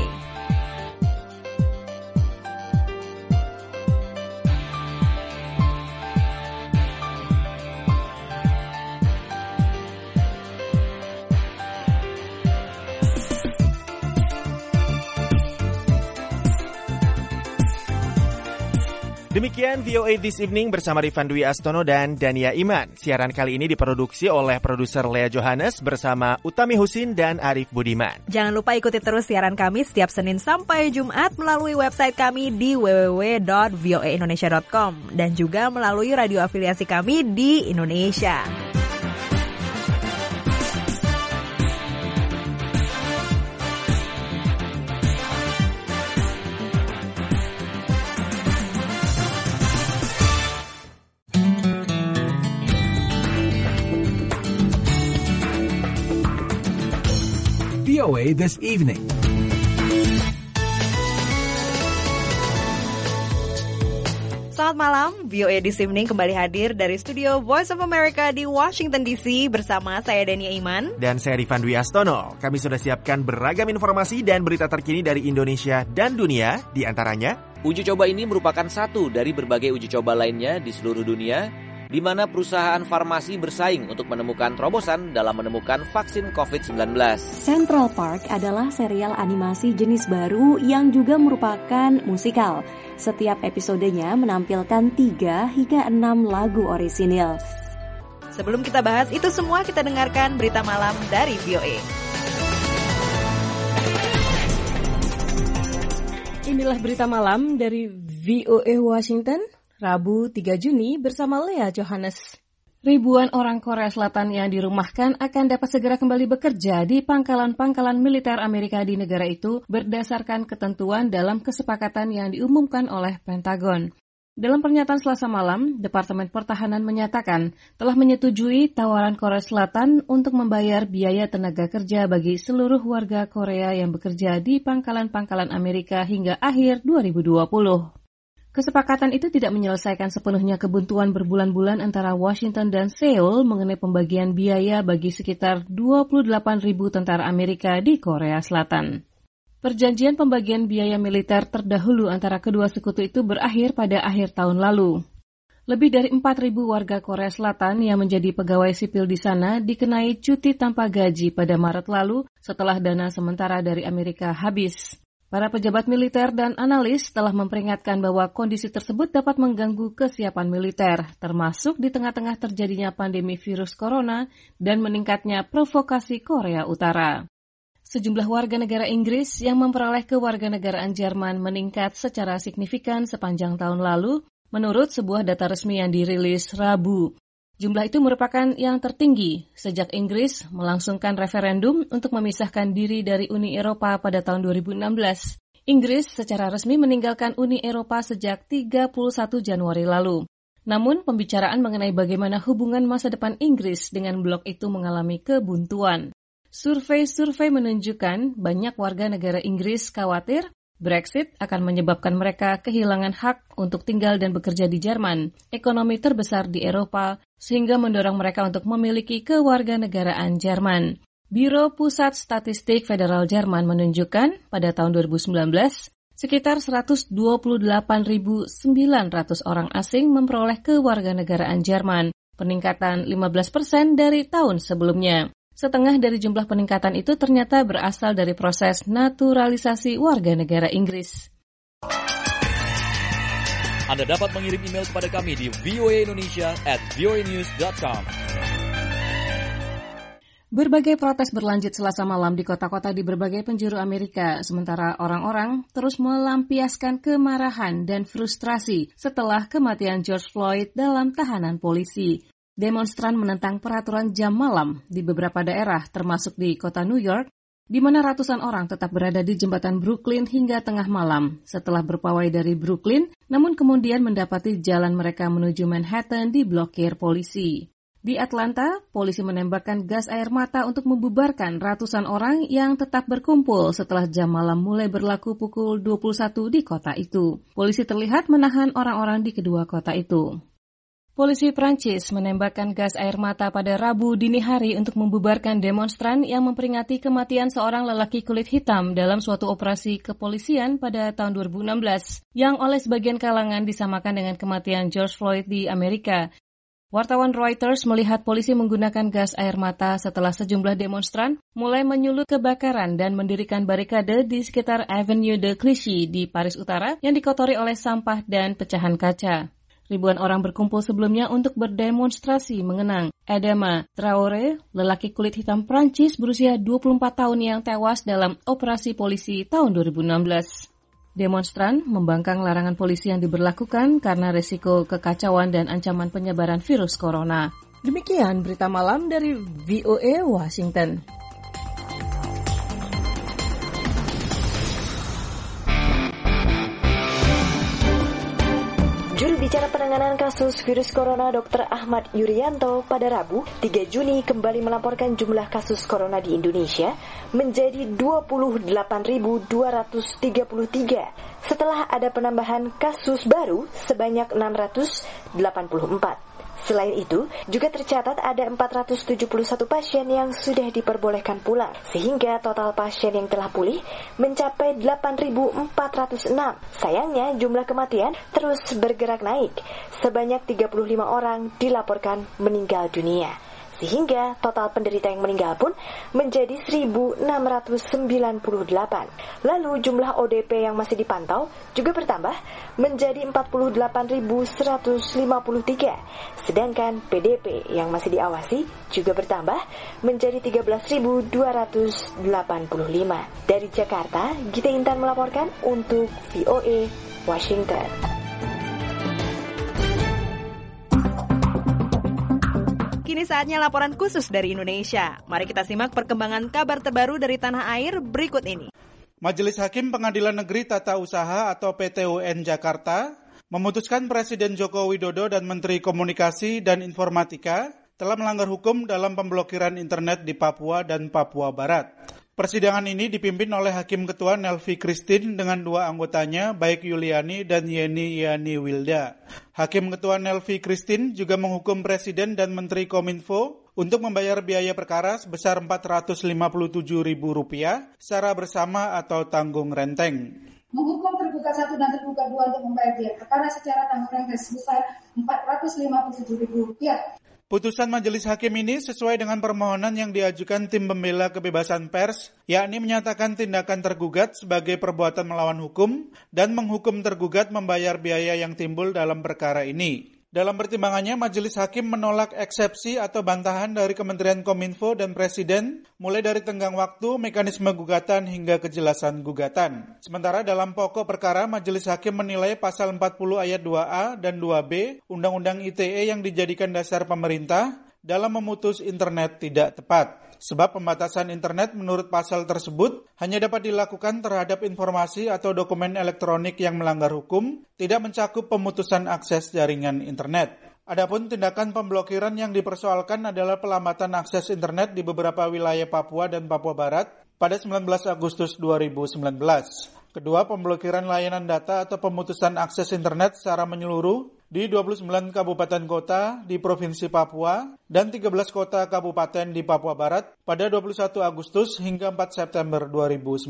Demikian VOA This Evening bersama Rifan Dwi Astono dan Dania Iman. Siaran kali ini diproduksi oleh produser Lea Johannes bersama Utami Husin dan Arif Budiman.
Jangan lupa ikuti terus siaran kami setiap Senin sampai Jumat melalui website kami di www.voaindonesia.com dan juga melalui radio afiliasi kami di Indonesia.
VOA This Evening.
Selamat malam, VOA This Evening kembali hadir dari studio Voice of America di Washington DC bersama saya Dania Iman.
Dan saya Rifan Dwi Astono. Kami sudah siapkan beragam informasi dan berita terkini dari Indonesia dan dunia, di antaranya
uji coba ini merupakan satu dari berbagai uji coba lainnya di seluruh dunia, di mana perusahaan farmasi bersaing untuk menemukan terobosan dalam menemukan vaksin COVID-19.
Central Park adalah serial animasi jenis baru yang juga merupakan musikal. Setiap episodenya menampilkan 3 hingga 6 lagu orisinil.
Sebelum kita bahas itu semua, kita dengarkan berita malam dari VOA.
Inilah berita malam dari VOA Washington, Rabu 3 Juni bersama Lea Johannes. Ribuan orang Korea Selatan yang dirumahkan akan dapat segera kembali bekerja di pangkalan-pangkalan militer Amerika di negara itu berdasarkan ketentuan dalam kesepakatan yang diumumkan oleh Pentagon. Dalam pernyataan Selasa malam, Departemen Pertahanan menyatakan telah menyetujui tawaran Korea Selatan untuk membayar biaya tenaga kerja bagi seluruh warga Korea yang bekerja di pangkalan-pangkalan Amerika hingga akhir 2020. Kesepakatan itu tidak menyelesaikan sepenuhnya kebuntuan berbulan-bulan antara Washington dan Seoul mengenai pembagian biaya bagi sekitar 28.000 tentara Amerika di Korea Selatan. Perjanjian pembagian biaya militer terdahulu antara kedua sekutu itu berakhir pada akhir tahun lalu. Lebih dari 4.000 warga Korea Selatan yang menjadi pegawai sipil di sana dikenai cuti tanpa gaji pada Maret lalu setelah dana sementara dari Amerika habis. Para pejabat militer dan analis telah memperingatkan bahwa kondisi tersebut dapat mengganggu kesiapan militer, termasuk di tengah-tengah terjadinya pandemi virus corona dan meningkatnya provokasi Korea Utara. Sejumlah warga negara Inggris yang memperoleh kewarganegaraan Jerman meningkat secara signifikan sepanjang tahun lalu, menurut sebuah data resmi yang dirilis Rabu. Jumlah itu merupakan yang tertinggi sejak Inggris melangsungkan referendum untuk memisahkan diri dari Uni Eropa pada tahun 2016. Inggris secara resmi meninggalkan Uni Eropa sejak 31 Januari lalu. Namun, pembicaraan mengenai bagaimana hubungan masa depan Inggris dengan blok itu mengalami kebuntuan. Survei-survei menunjukkan banyak warga negara Inggris khawatir Brexit akan menyebabkan mereka kehilangan hak untuk tinggal dan bekerja di Jerman, ekonomi terbesar di Eropa, sehingga mendorong mereka untuk memiliki kewarganegaraan Jerman. Biro Pusat Statistik Federal Jerman menunjukkan pada tahun 2019, sekitar 128.900 orang asing memperoleh kewarganegaraan Jerman, peningkatan 15% dari tahun sebelumnya. Setengah dari jumlah peningkatan itu ternyata berasal dari proses naturalisasi warga negara Inggris.
Anda dapat mengirim email kepada kami di voaindonesia@voanews.com.
Berbagai protes berlanjut Selasa malam di kota-kota di berbagai penjuru Amerika, sementara orang-orang terus melampiaskan kemarahan dan frustrasi setelah kematian George Floyd dalam tahanan polisi. Demonstran menentang peraturan jam malam di beberapa daerah, termasuk di kota New York, di mana ratusan orang tetap berada di jembatan Brooklyn hingga tengah malam setelah berpawai dari Brooklyn, namun kemudian mendapati jalan mereka menuju Manhattan diblokir polisi. Di Atlanta, polisi menembakkan gas air mata untuk membubarkan ratusan orang yang tetap berkumpul setelah jam malam mulai berlaku pukul 21 di kota itu. Polisi terlihat menahan orang-orang di kedua kota itu. Polisi Prancis menembakkan gas air mata pada Rabu dini hari untuk membubarkan demonstran yang memperingati kematian seorang lelaki kulit hitam dalam suatu operasi kepolisian pada tahun 2016, yang oleh sebagian kalangan disamakan dengan kematian George Floyd di Amerika. Wartawan Reuters melihat polisi menggunakan gas air mata setelah sejumlah demonstran mulai menyulut kebakaran dan mendirikan barikade di sekitar Avenue de Clichy di Paris Utara yang dikotori oleh sampah dan pecahan kaca. Ribuan orang berkumpul sebelumnya untuk berdemonstrasi mengenang Adama Traoré, lelaki kulit hitam Prancis berusia 24 tahun yang tewas dalam operasi polisi tahun 2016. Demonstran membangkang larangan polisi yang diberlakukan karena resiko kekacauan dan ancaman penyebaran virus corona. Demikian berita malam dari VOA Washington.
Juru bicara penanganan
Penanganan kasus virus corona Dr. Ahmad Yuryanto pada Rabu 3 Juni kembali melaporkan jumlah kasus corona di Indonesia menjadi 28.233 setelah ada penambahan kasus baru sebanyak 684. Selain itu, juga tercatat ada 471 pasien yang sudah diperbolehkan pulang, sehingga total pasien yang telah pulih mencapai 8.406. Sayangnya, jumlah kematian terus bergerak naik. Sebanyak 35 orang dilaporkan meninggal dunia. Sehingga total penderita yang meninggal pun menjadi 1.698. Lalu jumlah ODP yang masih dipantau juga bertambah menjadi 48.153. Sedangkan PDP yang masih diawasi juga bertambah menjadi 13.285. Dari Jakarta, Gita Intan melaporkan untuk VOA Washington.
Kini saatnya laporan khusus dari Indonesia. Mari kita simak perkembangan kabar terbaru dari tanah air berikut ini.
Majelis Hakim Pengadilan Negeri Tata Usaha atau PT-UN Jakarta memutuskan Presiden Joko Widodo dan Menteri Komunikasi dan Informatika telah melanggar hukum dalam pemblokiran internet di Papua dan Papua Barat. Persidangan ini dipimpin oleh Hakim Ketua Nelvi Christine dengan 2 anggotanya, baik Yuliani dan Yeni Yani Wilda. Hakim Ketua Nelvi Christine juga menghukum Presiden dan Menteri Kominfo untuk membayar biaya perkara sebesar Rp457.000 secara bersama atau tanggung renteng.
Menghukum tergugat 1 dan tergugat 2 untuk membayar biaya perkara secara tanggung renteng sebesar Rp457.000.
Putusan Majelis Hakim ini sesuai dengan permohonan yang diajukan tim pembela kebebasan pers, yakni menyatakan tindakan tergugat sebagai perbuatan melawan hukum dan menghukum tergugat membayar biaya yang timbul dalam perkara ini. Dalam pertimbangannya, Majelis Hakim menolak eksepsi atau bantahan dari Kementerian Kominfo dan Presiden, mulai dari tenggang waktu, mekanisme gugatan, hingga kejelasan gugatan. Sementara dalam pokok perkara, Majelis Hakim menilai pasal 40 ayat 2A dan 2B Undang-Undang ITE yang dijadikan dasar pemerintah dalam memutus internet tidak tepat. Sebab pembatasan internet menurut pasal tersebut hanya dapat dilakukan terhadap informasi atau dokumen elektronik yang melanggar hukum, tidak mencakup pemutusan akses jaringan internet. Adapun tindakan pemblokiran yang dipersoalkan adalah pelambatan akses internet di beberapa wilayah Papua dan Papua Barat pada 19 Agustus 2019. Kedua, pemblokiran layanan data atau pemutusan akses internet secara menyeluruh di 29 kabupaten kota di Provinsi Papua dan 13 kota kabupaten di Papua Barat pada 21 Agustus hingga 4 September 2019.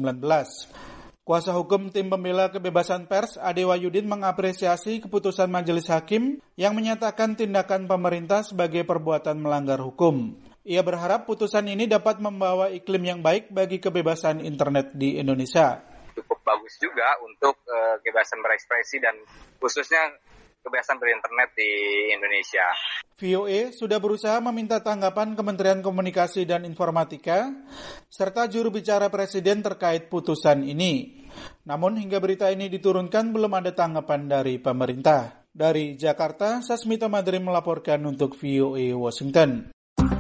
Kuasa hukum tim pembela kebebasan pers Ade Wahyudin mengapresiasi keputusan Majelis Hakim yang menyatakan tindakan pemerintah sebagai perbuatan melanggar hukum. Ia berharap putusan ini dapat membawa iklim yang baik bagi kebebasan internet di Indonesia.
Cukup bagus juga untuk kebebasan berekspresi dan khususnya kebebasan berinternet di Indonesia.
VOA sudah berusaha meminta tanggapan Kementerian Komunikasi dan Informatika serta juru bicara Presiden terkait putusan ini. Namun hingga berita ini diturunkan belum ada tanggapan dari pemerintah. Dari Jakarta, Sasmita Madri melaporkan untuk VOA Washington.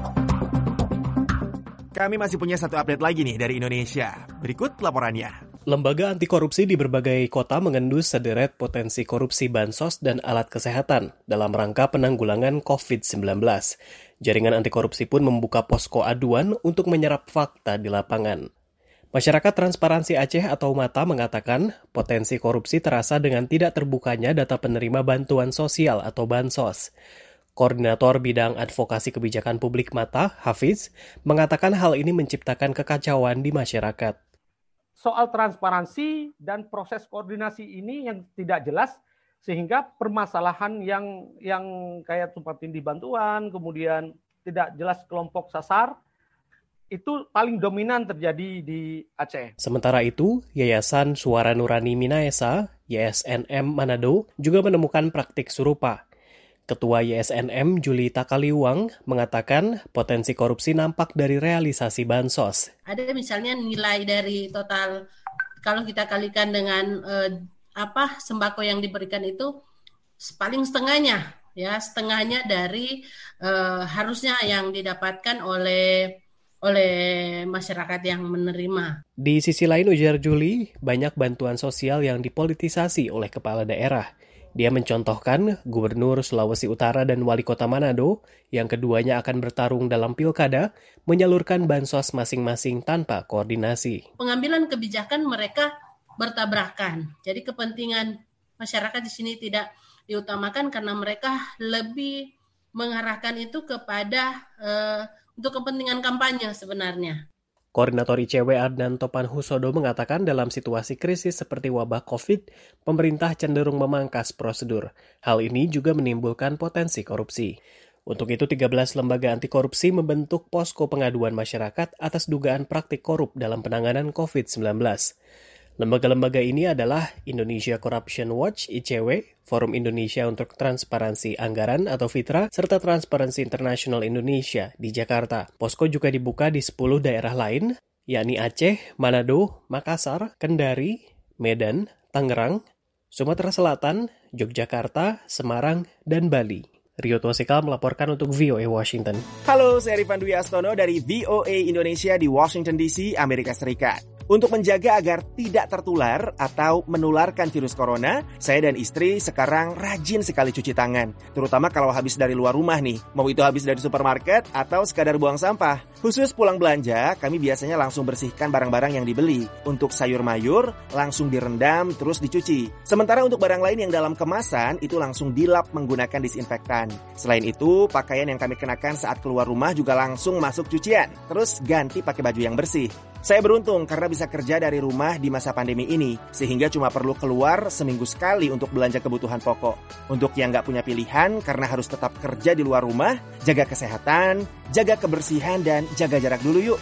Kami masih punya satu update lagi nih dari Indonesia. Berikut laporannya.
Lembaga anti korupsi di berbagai kota mengendus sederet potensi korupsi bansos dan alat kesehatan dalam rangka penanggulangan COVID-19. Jaringan anti korupsi pun membuka posko aduan untuk menyerap fakta di lapangan. Masyarakat Transparansi Aceh atau MATA mengatakan potensi korupsi terasa dengan tidak terbukanya data penerima bantuan sosial atau bansos. Koordinator Bidang Advokasi Kebijakan Publik MATA, Hafiz, mengatakan hal ini menciptakan kekacauan di masyarakat.
Soal transparansi dan proses koordinasi ini yang tidak jelas, sehingga permasalahan yang kayak tumpang tindih bantuan, kemudian tidak jelas kelompok sasar, itu paling dominan terjadi di Aceh.
Sementara itu, Yayasan Suara Nurani Minaesa, YSNM Manado, juga menemukan praktik serupa. Ketua YSNM Julita Kaliwang mengatakan potensi korupsi nampak dari realisasi bansos.
Ada misalnya nilai dari total, kalau kita kalikan dengan sembako yang diberikan itu paling setengahnya, ya setengahnya dari harusnya yang didapatkan oleh masyarakat yang menerima.
Di sisi lain, ujar Juli, banyak bantuan sosial yang dipolitisasi oleh kepala daerah. Dia mencontohkan Gubernur Sulawesi Utara dan Wali Kota Manado, yang keduanya akan bertarung dalam pilkada, menyalurkan bansos masing-masing tanpa koordinasi.
Pengambilan kebijakan mereka bertabrakan. Jadi kepentingan masyarakat di sini tidak diutamakan karena mereka lebih mengarahkan itu kepada untuk kepentingan kampanye sebenarnya.
Koordinator ICW Adnan Topan Husodo mengatakan dalam situasi krisis seperti wabah COVID, pemerintah cenderung memangkas prosedur. Hal ini juga menimbulkan potensi korupsi. Untuk itu, 13 lembaga anti korupsi membentuk posko pengaduan masyarakat atas dugaan praktik korup dalam penanganan COVID-19. Lembaga-lembaga ini adalah Indonesia Corruption Watch (ICW), Forum Indonesia untuk Transparansi Anggaran atau FITRA, serta Transparency International Indonesia di Jakarta. Posko juga dibuka di 10 daerah lain, yakni Aceh, Manado, Makassar, Kendari, Medan, Tangerang, Sumatera Selatan, Yogyakarta, Semarang, dan Bali. Rio Tuasikal melaporkan untuk VOA Washington.
Halo, saya Rifan Dwi Astono dari VOA Indonesia di Washington DC, Amerika Serikat. Untuk menjaga agar tidak tertular atau menularkan virus corona, saya dan istri sekarang rajin sekali cuci tangan. Terutama kalau habis dari luar rumah nih, mau itu habis dari supermarket atau sekadar buang sampah. Khusus pulang belanja, kami biasanya langsung bersihkan barang-barang yang dibeli. Untuk sayur mayur, langsung direndam terus dicuci. Sementara untuk barang lain yang dalam kemasan, itu langsung dilap menggunakan disinfektan. Selain itu, pakaian yang kami kenakan saat keluar rumah juga langsung masuk cucian. Terus ganti pakai baju yang bersih. Saya beruntung karena bisa kerja dari rumah di masa pandemi ini, sehingga cuma perlu keluar seminggu sekali untuk belanja kebutuhan pokok. Untuk yang nggak punya pilihan karena harus tetap kerja di luar rumah, jaga kesehatan, jaga kebersihan, dan jaga jarak dulu yuk.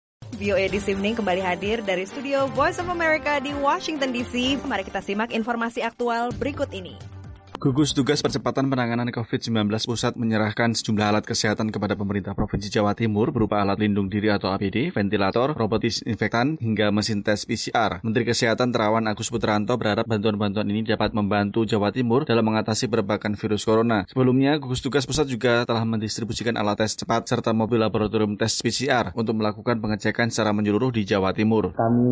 VOA This Evening kembali hadir dari studio Voice of America di Washington DC. Mari kita simak informasi aktual berikut ini.
Gugus Tugas Percepatan Penanganan COVID-19 Pusat menyerahkan sejumlah alat kesehatan kepada pemerintah Provinsi Jawa Timur berupa alat lindung diri atau APD, ventilator, robot disinfektan, hingga mesin tes PCR. Menteri Kesehatan Terawan Agus Putranto berharap bantuan-bantuan ini dapat membantu Jawa Timur dalam mengatasi perbakan virus corona. Sebelumnya, Gugus Tugas Pusat juga telah mendistribusikan alat tes cepat serta mobil laboratorium tes PCR untuk melakukan pengecekan secara menyeluruh di Jawa Timur.
Kami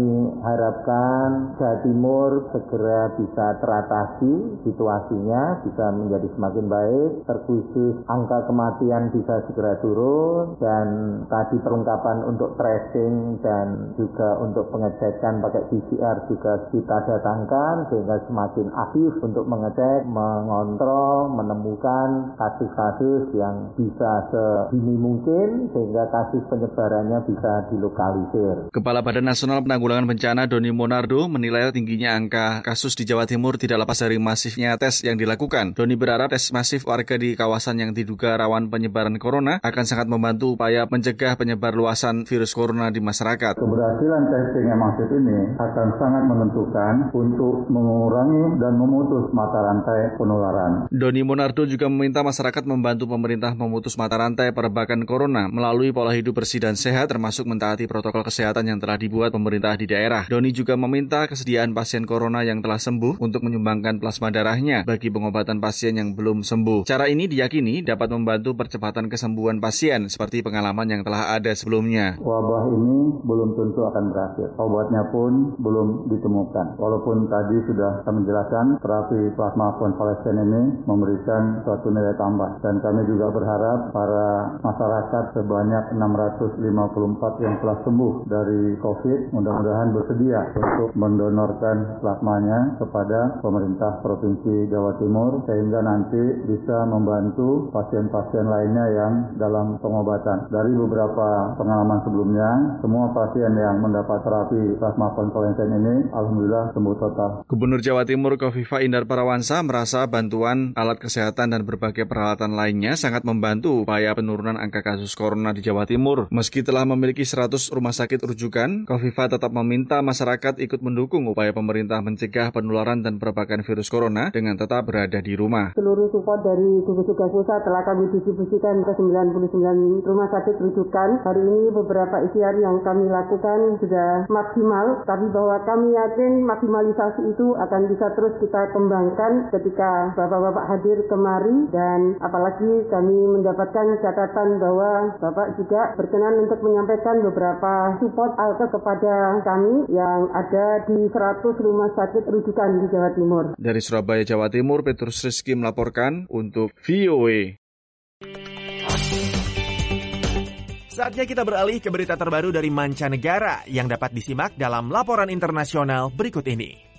harapkan Jawa Timur segera bisa teratasi situasinya, bisa menjadi semakin baik, terkhusus angka kematian bisa segera turun, dan tadi perlengkapan untuk tracing dan juga untuk pengecekan pakai PCR juga kita datangkan sehingga semakin aktif untuk mengecek, mengontrol, menemukan kasus-kasus yang bisa sedini mungkin sehingga kasus penyebarannya bisa dilokalisir.
Kepala Badan Nasional Penanggulangan Bencana Doni Monardo menilai tingginya angka kasus di Jawa Timur tidak lepas dari masifnya tes yang dilakukan. Doni berharap tes masif warga di kawasan yang diduga rawan penyebaran corona akan sangat membantu upaya mencegah penyebar luasan virus corona di masyarakat.
Keberhasilan testing yang masif ini akan sangat menentukan untuk mengurangi dan memutus mata rantai penularan.
Doni Monardo juga meminta masyarakat membantu pemerintah memutus mata rantai perbakan corona melalui pola hidup bersih dan sehat, termasuk mentaati protokol kesehatan yang telah dibuat pemerintah di daerah. Doni juga meminta kesediaan pasien corona yang telah sembuh untuk menyumbangkan plasma darahnya bagi pengobatan pasien yang belum sembuh. Cara ini diyakini dapat membantu percepatan kesembuhan pasien seperti pengalaman yang telah ada sebelumnya.
Wabah ini belum tentu akan berakhir. Obatnya pun belum ditemukan. Walaupun tadi sudah kami jelaskan, terapi plasma konvalesen ini memberikan suatu nilai tambah. Dan kami juga berharap para masyarakat sebanyak 654 yang telah sembuh dari COVID mudah-mudahan bersedia untuk mendonorkan plasmanya kepada pemerintah Provinsi Jawa Timur sehingga nanti bisa membantu pasien-pasien lainnya yang dalam pengobatan. Dari beberapa pengalaman sebelumnya, semua pasien yang mendapat terapi plasma konvalesen ini alhamdulillah sembuh total.
Gubernur Jawa Timur Kofifa Indar Parawansa merasa bantuan alat kesehatan dan berbagai peralatan lainnya sangat membantu upaya penurunan angka kasus corona di Jawa Timur. Meski telah memiliki 100 rumah sakit rujukan, Kofifa tetap meminta masyarakat ikut mendukung upaya pemerintah mencegah penularan dan perbakan virus corona dengan tetap berada di rumah.
Seluruh support dari Gugus Tugas Pusat telah kami distribusikan ke 99 rumah sakit rujukan. Hari ini beberapa ikhtiar yang kami lakukan sudah maksimal, tapi bahwa kami yakin maksimalisasi itu akan bisa terus kita kembangkan ketika Bapak-Bapak hadir kemari, dan apalagi kami mendapatkan catatan bahwa Bapak juga berkenan untuk menyampaikan beberapa support kepada kami yang ada di 100 rumah sakit rujukan di Jawa Timur.
Dari Surabaya, Jawa Timur, Petrus Rizky melaporkan untuk VOA.
Saatnya kita beralih ke berita terbaru dari mancanegara yang dapat disimak dalam laporan internasional berikut ini.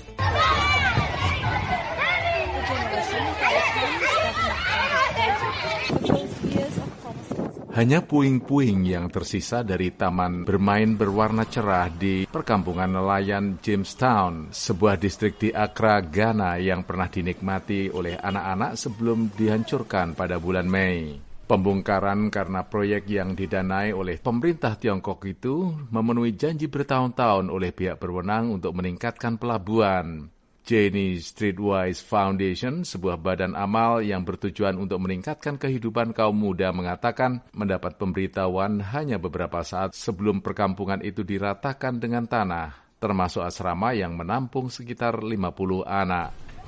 Hanya puing-puing yang tersisa dari taman bermain berwarna cerah di perkampungan nelayan Jamestown, sebuah distrik di Accra, Ghana yang pernah dinikmati oleh anak-anak sebelum dihancurkan pada bulan Mei. Pembongkaran karena proyek yang didanai oleh pemerintah Tiongkok itu memenuhi janji bertahun-tahun oleh pihak berwenang untuk meningkatkan pelabuhan. Jenny Streetwise Foundation, sebuah badan amal yang bertujuan untuk meningkatkan kehidupan kaum muda, mengatakan mendapat pemberitahuan hanya beberapa saat sebelum perkampungan itu diratakan dengan tanah, termasuk asrama yang menampung sekitar 50 anak.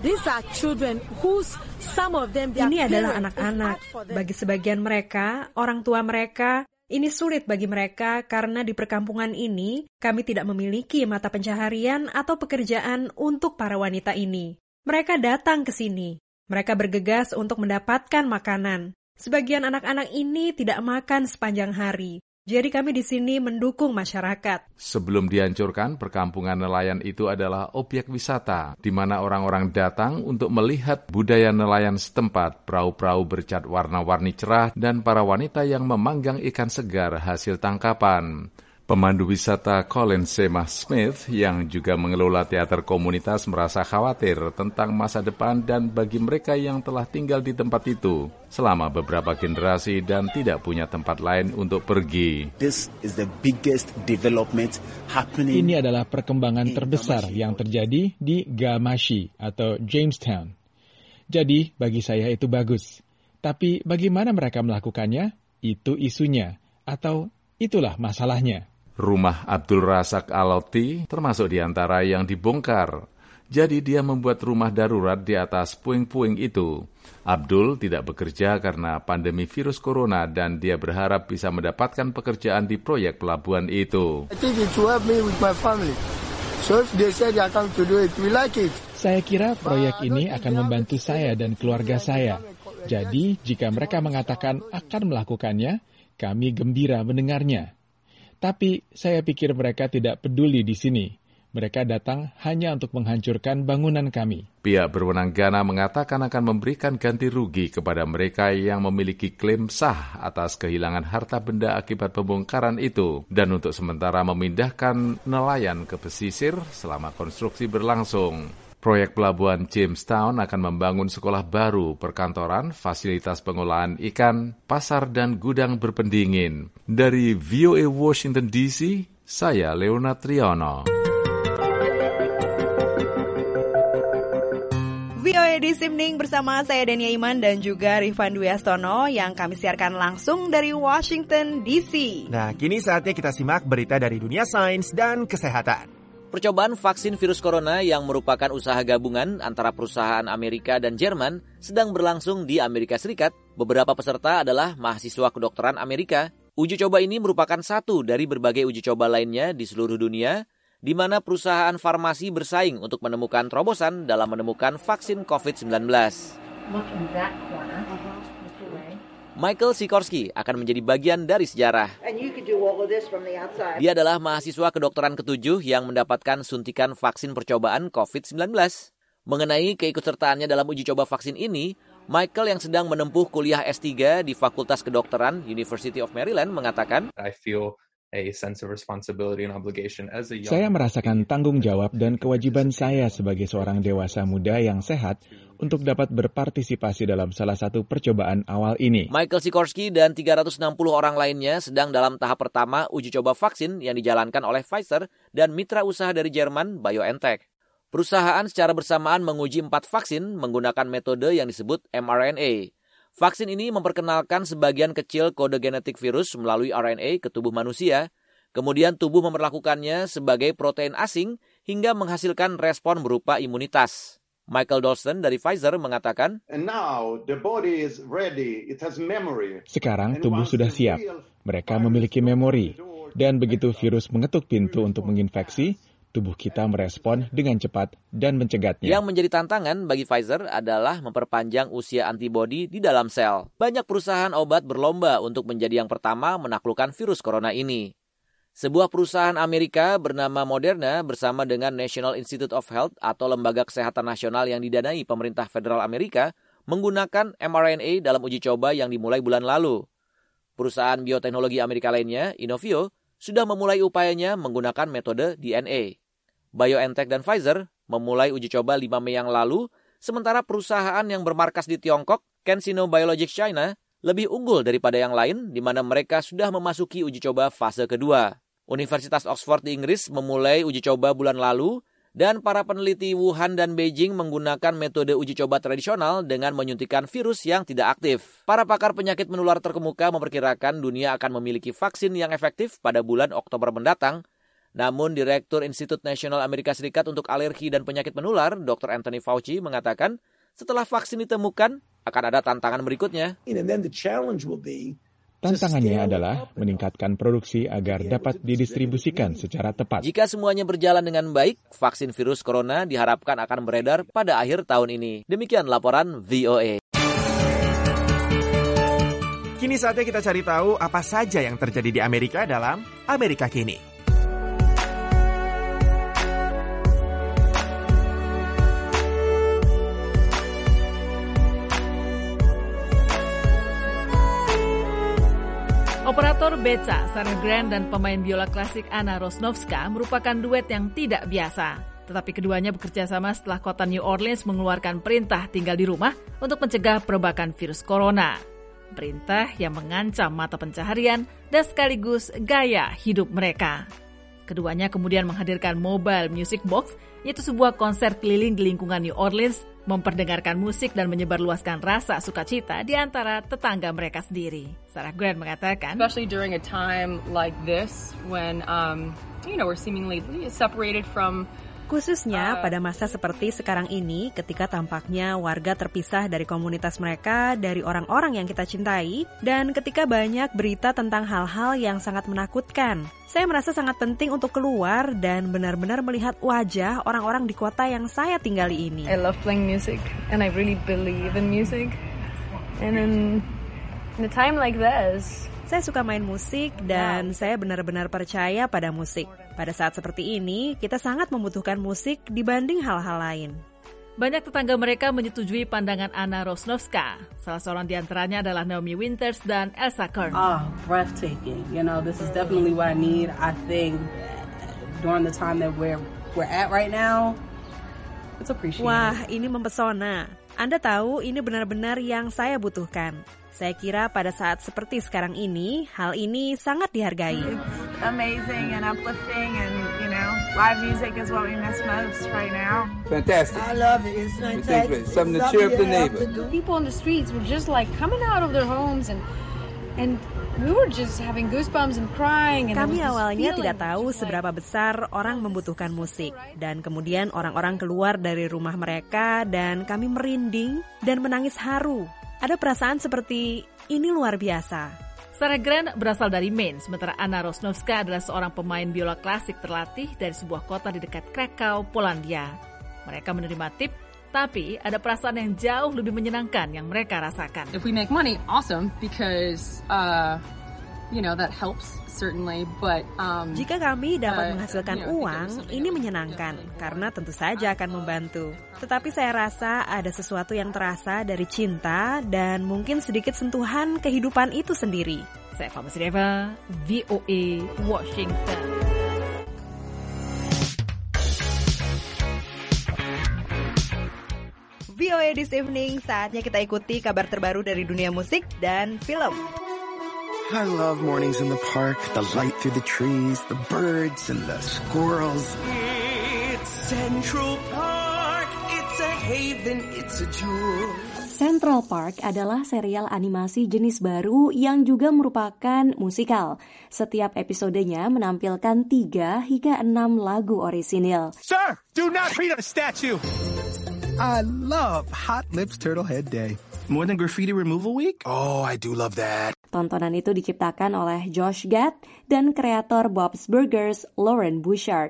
Ini adalah anak-anak. Bagi sebagian mereka, orang tua mereka, ini sulit bagi mereka karena di perkampungan ini kami tidak memiliki mata pencaharian atau pekerjaan untuk para wanita ini. Mereka datang ke sini. Mereka bergegas untuk mendapatkan makanan. Sebagian anak-anak ini tidak makan sepanjang hari. Jadi kami di sini mendukung masyarakat.
Sebelum dihancurkan, perkampungan nelayan itu adalah objek wisata, di mana orang-orang datang untuk melihat budaya nelayan setempat, perahu-perahu bercat warna-warni cerah, dan para wanita yang memanggang ikan segar hasil tangkapan. Pemandu wisata Colin Semah Smith yang juga mengelola teater komunitas merasa khawatir tentang masa depan dan bagi mereka yang telah tinggal di tempat itu selama beberapa generasi dan tidak punya tempat lain untuk pergi.
Ini adalah perkembangan terbesar yang terjadi di Gamashi atau Jamestown. Jadi bagi saya itu bagus. Tapi bagaimana mereka melakukannya? Itu isunya. Atau itulah masalahnya.
Rumah Abdul Razak Aloti termasuk di antara yang dibongkar. Jadi dia membuat rumah darurat di atas puing-puing itu. Abdul tidak bekerja karena pandemi virus corona dan dia berharap bisa mendapatkan pekerjaan di proyek pelabuhan itu.
Saya kira proyek ini akan membantu saya dan keluarga saya. Jadi jika mereka mengatakan akan melakukannya, kami gembira mendengarnya. Tapi saya pikir mereka tidak peduli di sini. Mereka datang hanya untuk menghancurkan bangunan kami.
Pihak berwenang Ghana mengatakan akan memberikan ganti rugi kepada mereka yang memiliki klaim sah atas kehilangan harta benda akibat pembongkaran itu, dan untuk sementara memindahkan nelayan ke pesisir selama konstruksi berlangsung. Proyek pelabuhan Jamestown akan membangun sekolah baru, perkantoran, fasilitas pengolahan ikan, pasar, dan gudang berpendingin. Dari VOA Washington DC, saya Leonard Triono.
VOA This Evening bersama saya Dania Iman dan juga Rifan Dwi Astono yang kami siarkan langsung dari Washington DC.
Nah, kini saatnya kita simak berita dari dunia sains dan kesehatan.
Percobaan vaksin virus corona yang merupakan usaha gabungan antara perusahaan Amerika dan Jerman sedang berlangsung di Amerika Serikat. Beberapa peserta adalah mahasiswa kedokteran Amerika. Uji coba ini merupakan satu dari berbagai uji coba lainnya di seluruh dunia, di mana perusahaan farmasi bersaing untuk menemukan terobosan dalam menemukan vaksin COVID-19. Michael Sikorsky akan menjadi bagian dari sejarah. Dia adalah mahasiswa kedokteran ke-7 yang mendapatkan suntikan vaksin percobaan COVID-19. Mengenai keikutsertaannya dalam uji coba vaksin ini, Michael yang sedang menempuh kuliah S3 di Fakultas Kedokteran University of Maryland mengatakan,
Saya merasakan tanggung jawab dan kewajiban saya sebagai seorang dewasa muda yang sehat untuk dapat berpartisipasi dalam salah satu percobaan awal ini.
Michael Sikorsky dan 360 orang lainnya sedang dalam tahap pertama uji coba vaksin yang dijalankan oleh Pfizer dan mitra usaha dari Jerman BioNTech. Perusahaan secara bersamaan menguji 4 vaksin menggunakan metode yang disebut mRNA. Vaksin ini memperkenalkan sebagian kecil kode genetik virus melalui RNA ke tubuh manusia, kemudian tubuh memperlakukannya sebagai protein asing hingga menghasilkan respon berupa imunitas. Michael Dalston dari Pfizer mengatakan,
sekarang tubuh sudah siap, mereka memiliki memori, dan begitu virus mengetuk pintu untuk menginfeksi, tubuh kita merespon dengan cepat dan mencegatnya.
Yang menjadi tantangan bagi Pfizer adalah memperpanjang usia antibodi di dalam sel. Banyak perusahaan obat berlomba untuk menjadi yang pertama menaklukkan virus corona ini. Sebuah perusahaan Amerika bernama Moderna bersama dengan National Institute of Health atau Lembaga Kesehatan Nasional yang didanai pemerintah federal Amerika menggunakan mRNA dalam uji coba yang dimulai bulan lalu. Perusahaan bioteknologi Amerika lainnya, Inovio, sudah memulai upayanya menggunakan metode DNA. BioNTech dan Pfizer memulai uji coba 5 Mei yang lalu, sementara perusahaan yang bermarkas di Tiongkok, CanSino Biologics China, lebih unggul daripada yang lain, di mana mereka sudah memasuki uji coba fase kedua. Universitas Oxford di Inggris memulai uji coba bulan lalu, dan para peneliti Wuhan dan Beijing menggunakan metode uji coba tradisional dengan menyuntikkan virus yang tidak aktif. Para pakar penyakit menular terkemuka memperkirakan dunia akan memiliki vaksin yang efektif pada bulan Oktober mendatang. Namun, Direktur Institut Nasional Amerika Serikat untuk Alergi dan Penyakit Menular, Dr. Anthony Fauci, mengatakan setelah vaksin ditemukan, akan ada tantangan berikutnya.
Tantangannya adalah meningkatkan produksi agar dapat didistribusikan secara tepat.
Jika semuanya berjalan dengan baik, vaksin virus corona diharapkan akan beredar pada akhir tahun ini. Demikian laporan VOA.
Kini saatnya kita cari tahu apa saja yang terjadi di Amerika dalam Amerika Kini.
Operator beca Sarah Grant dan pemain biola klasik Anna Rosnowska merupakan duet yang tidak biasa. Tetapi keduanya bekerja sama setelah kota New Orleans mengeluarkan perintah tinggal di rumah untuk mencegah perombakan virus corona. Perintah yang mengancam mata pencaharian dan sekaligus gaya hidup mereka. Keduanya kemudian menghadirkan Mobile Music Box, yaitu sebuah konser keliling di lingkungan New Orleans, memperdengarkan musik dan menyebarluaskan rasa sukacita di antara tetangga mereka sendiri. Sarah Grant mengatakan,
especially during a time like this when we're seemingly separated from
khususnya pada masa seperti sekarang ini ketika tampaknya warga terpisah dari komunitas mereka, dari orang-orang yang kita cintai, dan ketika banyak berita tentang hal-hal yang sangat menakutkan. Saya merasa sangat penting untuk keluar dan benar-benar melihat wajah orang-orang di kota yang saya tinggali ini.
I love playing music and I really believe in music. And in a time like this,
saya suka main musik dan saya benar-benar percaya pada musik. Pada saat seperti ini, kita sangat membutuhkan musik dibanding hal-hal lain.
Banyak tetangga mereka menyetujui pandangan Anna Rosnowska. Salah seorang di antaranya adalah Naomi Winters dan Elsa Kern.
Breathtaking. This is definitely what I need. I think during the time that we're at right now, it's appreciated.
Wah, ini mempesona. Anda tahu, ini benar-benar yang saya butuhkan. Saya kira pada saat seperti sekarang ini, hal ini sangat dihargai.
It's amazing and uplifting and, live music is what we miss most right now.
Fantastic. I love it. It's fantastic. Something to cheer up the neighbor.
People in the streets were just like coming out of their homes and we were just having goosebumps and crying. And
kami awalnya tidak tahu seberapa besar orang membutuhkan musik. Dan kemudian orang-orang keluar dari rumah mereka dan kami merinding dan menangis haru. Ada perasaan seperti ini luar biasa.
Sarah Grant berasal dari Maine, sementara Anna Rosnowska adalah seorang pemain biola klasik terlatih dari sebuah kota di dekat Krakow, Polandia. Mereka menerima tip, tapi ada perasaan yang jauh lebih menyenangkan yang mereka rasakan.
If we make money, awesome, because that helps certainly, but
jika kami dapat menghasilkan uang, ini menyenangkan karena tentu saja akan membantu. Tetapi saya rasa ada sesuatu yang terasa dari cinta dan mungkin sedikit sentuhan kehidupan itu sendiri.
Saya Fama Sireva, VOA Washington.
VOA This Evening, saatnya kita ikuti kabar terbaru dari dunia musik dan film.
I love mornings in the park, the light through the trees, the birds and the squirrels.
It's Central Park, it's a haven, it's a jewel.
Central Park adalah serial animasi jenis baru yang juga merupakan musikal. Setiap episodenya menampilkan 3 hingga 6 lagu orisinil.
Sir, do not read on a statue! I love Hot Lips Turtlehead Day. More than Graffiti Removal Week? Oh, I do love that.
Tontonan itu diciptakan oleh Josh Gad dan kreator Bob's Burgers, Lauren Bouchard.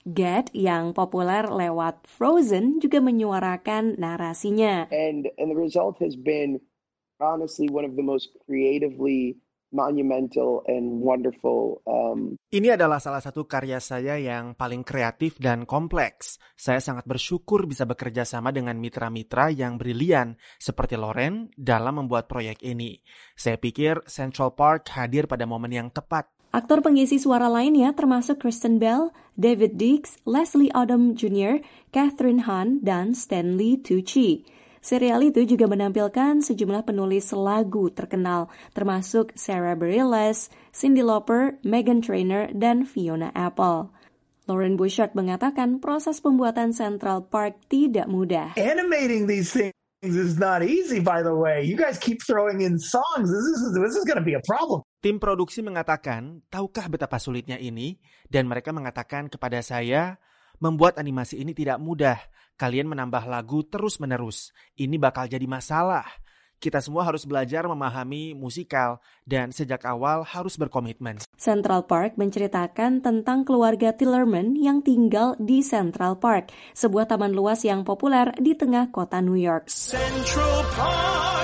Get yang populer lewat Frozen juga menyuarakan narasinya.
And the result has been honestly one of the most creatively monumental and wonderful.
Ini adalah salah satu karya saya yang paling kreatif dan kompleks. Saya sangat bersyukur bisa bekerja sama dengan mitra-mitra yang brilian seperti Loren dalam membuat proyek ini. Saya pikir Central Park hadir pada momen yang tepat.
Aktor pengisi suara lainnya termasuk Kristen Bell, David Diggs, Leslie Odom Jr., Kathryn Hahn, dan Stanley Tucci. Serial itu juga menampilkan sejumlah penulis lagu terkenal, termasuk Sarah Bareilles, Cyndi Lauper, Meghan Trainor, dan Fiona Apple. Lauren Bouchard mengatakan proses pembuatan Central Park tidak mudah.
Animating these things is not easy, by the way. You guys keep throwing in songs. This is going to be a problem.
Tim produksi mengatakan, tahukah betapa sulitnya ini? Dan mereka mengatakan kepada saya, membuat animasi ini tidak mudah. Kalian menambah lagu terus-menerus. Ini bakal jadi masalah. Kita semua harus belajar memahami musikal dan sejak awal harus berkomitmen.
Central Park menceritakan tentang keluarga Tillerman yang tinggal di Central Park, sebuah taman luas yang populer di tengah kota New York.
Central Park.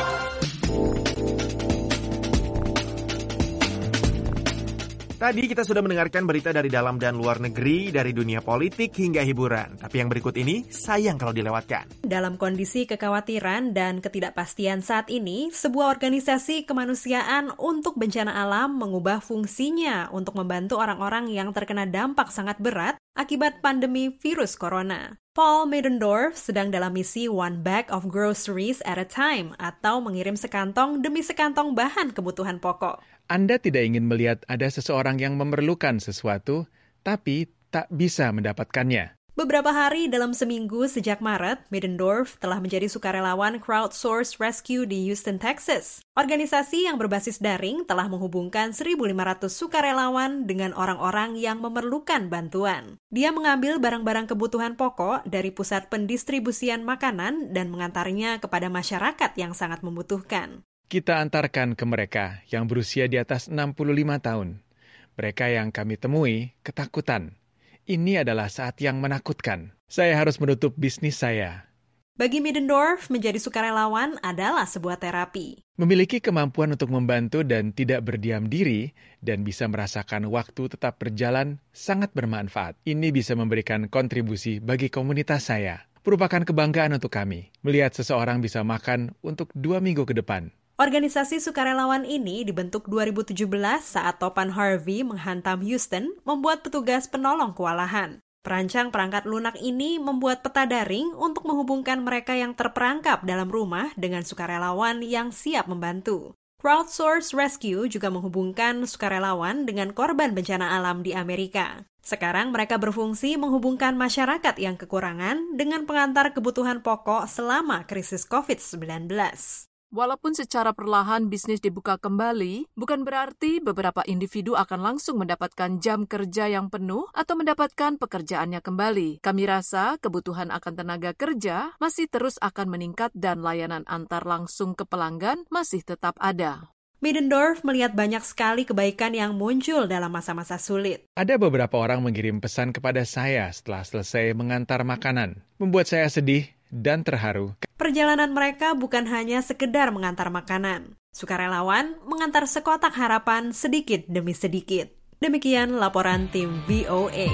Tadi kita sudah mendengarkan berita dari dalam dan luar negeri, dari dunia politik hingga hiburan. Tapi yang berikut ini sayang kalau dilewatkan.
Dalam kondisi kekhawatiran dan ketidakpastian saat ini, sebuah organisasi kemanusiaan untuk bencana alam mengubah fungsinya untuk membantu orang-orang yang terkena dampak sangat berat akibat pandemi virus corona. Paul Middendorf sedang dalam misi One Bag of Groceries at a Time atau mengirim sekantong demi sekantong bahan kebutuhan pokok.
Anda tidak ingin melihat ada seseorang yang memerlukan sesuatu, tapi tak bisa mendapatkannya.
Beberapa hari dalam seminggu sejak Maret, Middendorf telah menjadi sukarelawan Crowdsource Rescue di Houston, Texas. Organisasi yang berbasis daring telah menghubungkan 1.500 sukarelawan dengan orang-orang yang memerlukan bantuan. Dia mengambil barang-barang kebutuhan pokok dari pusat pendistribusian makanan dan mengantarnya kepada masyarakat yang sangat membutuhkan.
Kita antarkan ke mereka yang berusia di atas 65 tahun. Mereka yang kami temui ketakutan. Ini adalah saat yang menakutkan. Saya harus menutup bisnis saya.
Bagi Middendorf, menjadi sukarelawan adalah sebuah terapi.
Memiliki kemampuan untuk membantu dan tidak berdiam diri dan bisa merasakan waktu tetap berjalan sangat bermanfaat. Ini bisa memberikan kontribusi bagi komunitas saya. Merupakan kebanggaan untuk kami melihat seseorang bisa makan untuk 2 minggu ke depan.
Organisasi sukarelawan ini dibentuk 2017 saat topan Harvey menghantam Houston, membuat petugas penolong kewalahan. Perancang perangkat lunak ini membuat peta daring untuk menghubungkan mereka yang terperangkap dalam rumah dengan sukarelawan yang siap membantu. Crowdsource Rescue juga menghubungkan sukarelawan dengan korban bencana alam di Amerika. Sekarang mereka berfungsi menghubungkan masyarakat yang kekurangan dengan pengantar kebutuhan pokok selama krisis COVID-19.
Walaupun secara perlahan bisnis dibuka kembali, bukan berarti beberapa individu akan langsung mendapatkan jam kerja yang penuh atau mendapatkan pekerjaannya kembali. Kami rasa kebutuhan akan tenaga kerja masih terus akan meningkat dan layanan antar langsung ke pelanggan masih tetap ada.
Middendorf melihat banyak sekali kebaikan yang muncul dalam masa-masa sulit.
Ada beberapa orang mengirim pesan kepada saya setelah selesai mengantar makanan. Membuat saya sedih dan terharu.
Perjalanan mereka bukan hanya sekedar mengantar makanan. Sukarelawan mengantar sekotak harapan sedikit demi sedikit. Demikian laporan tim VOA.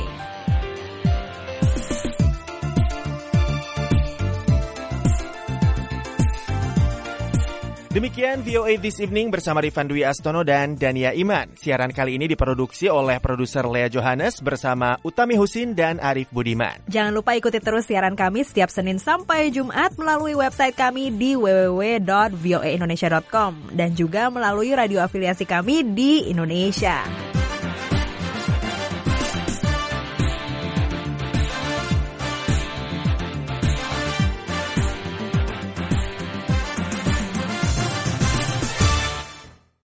Demikian VOA This Evening bersama Rifan Dwi Astono dan Dania Iman. Siaran kali ini diproduksi oleh produser Lea Johannes bersama Utami Husin dan Arif Budiman.
Jangan lupa ikuti terus siaran kami setiap Senin sampai Jumat melalui website kami di www.voaindonesia.com dan juga melalui radio afiliasi kami di Indonesia.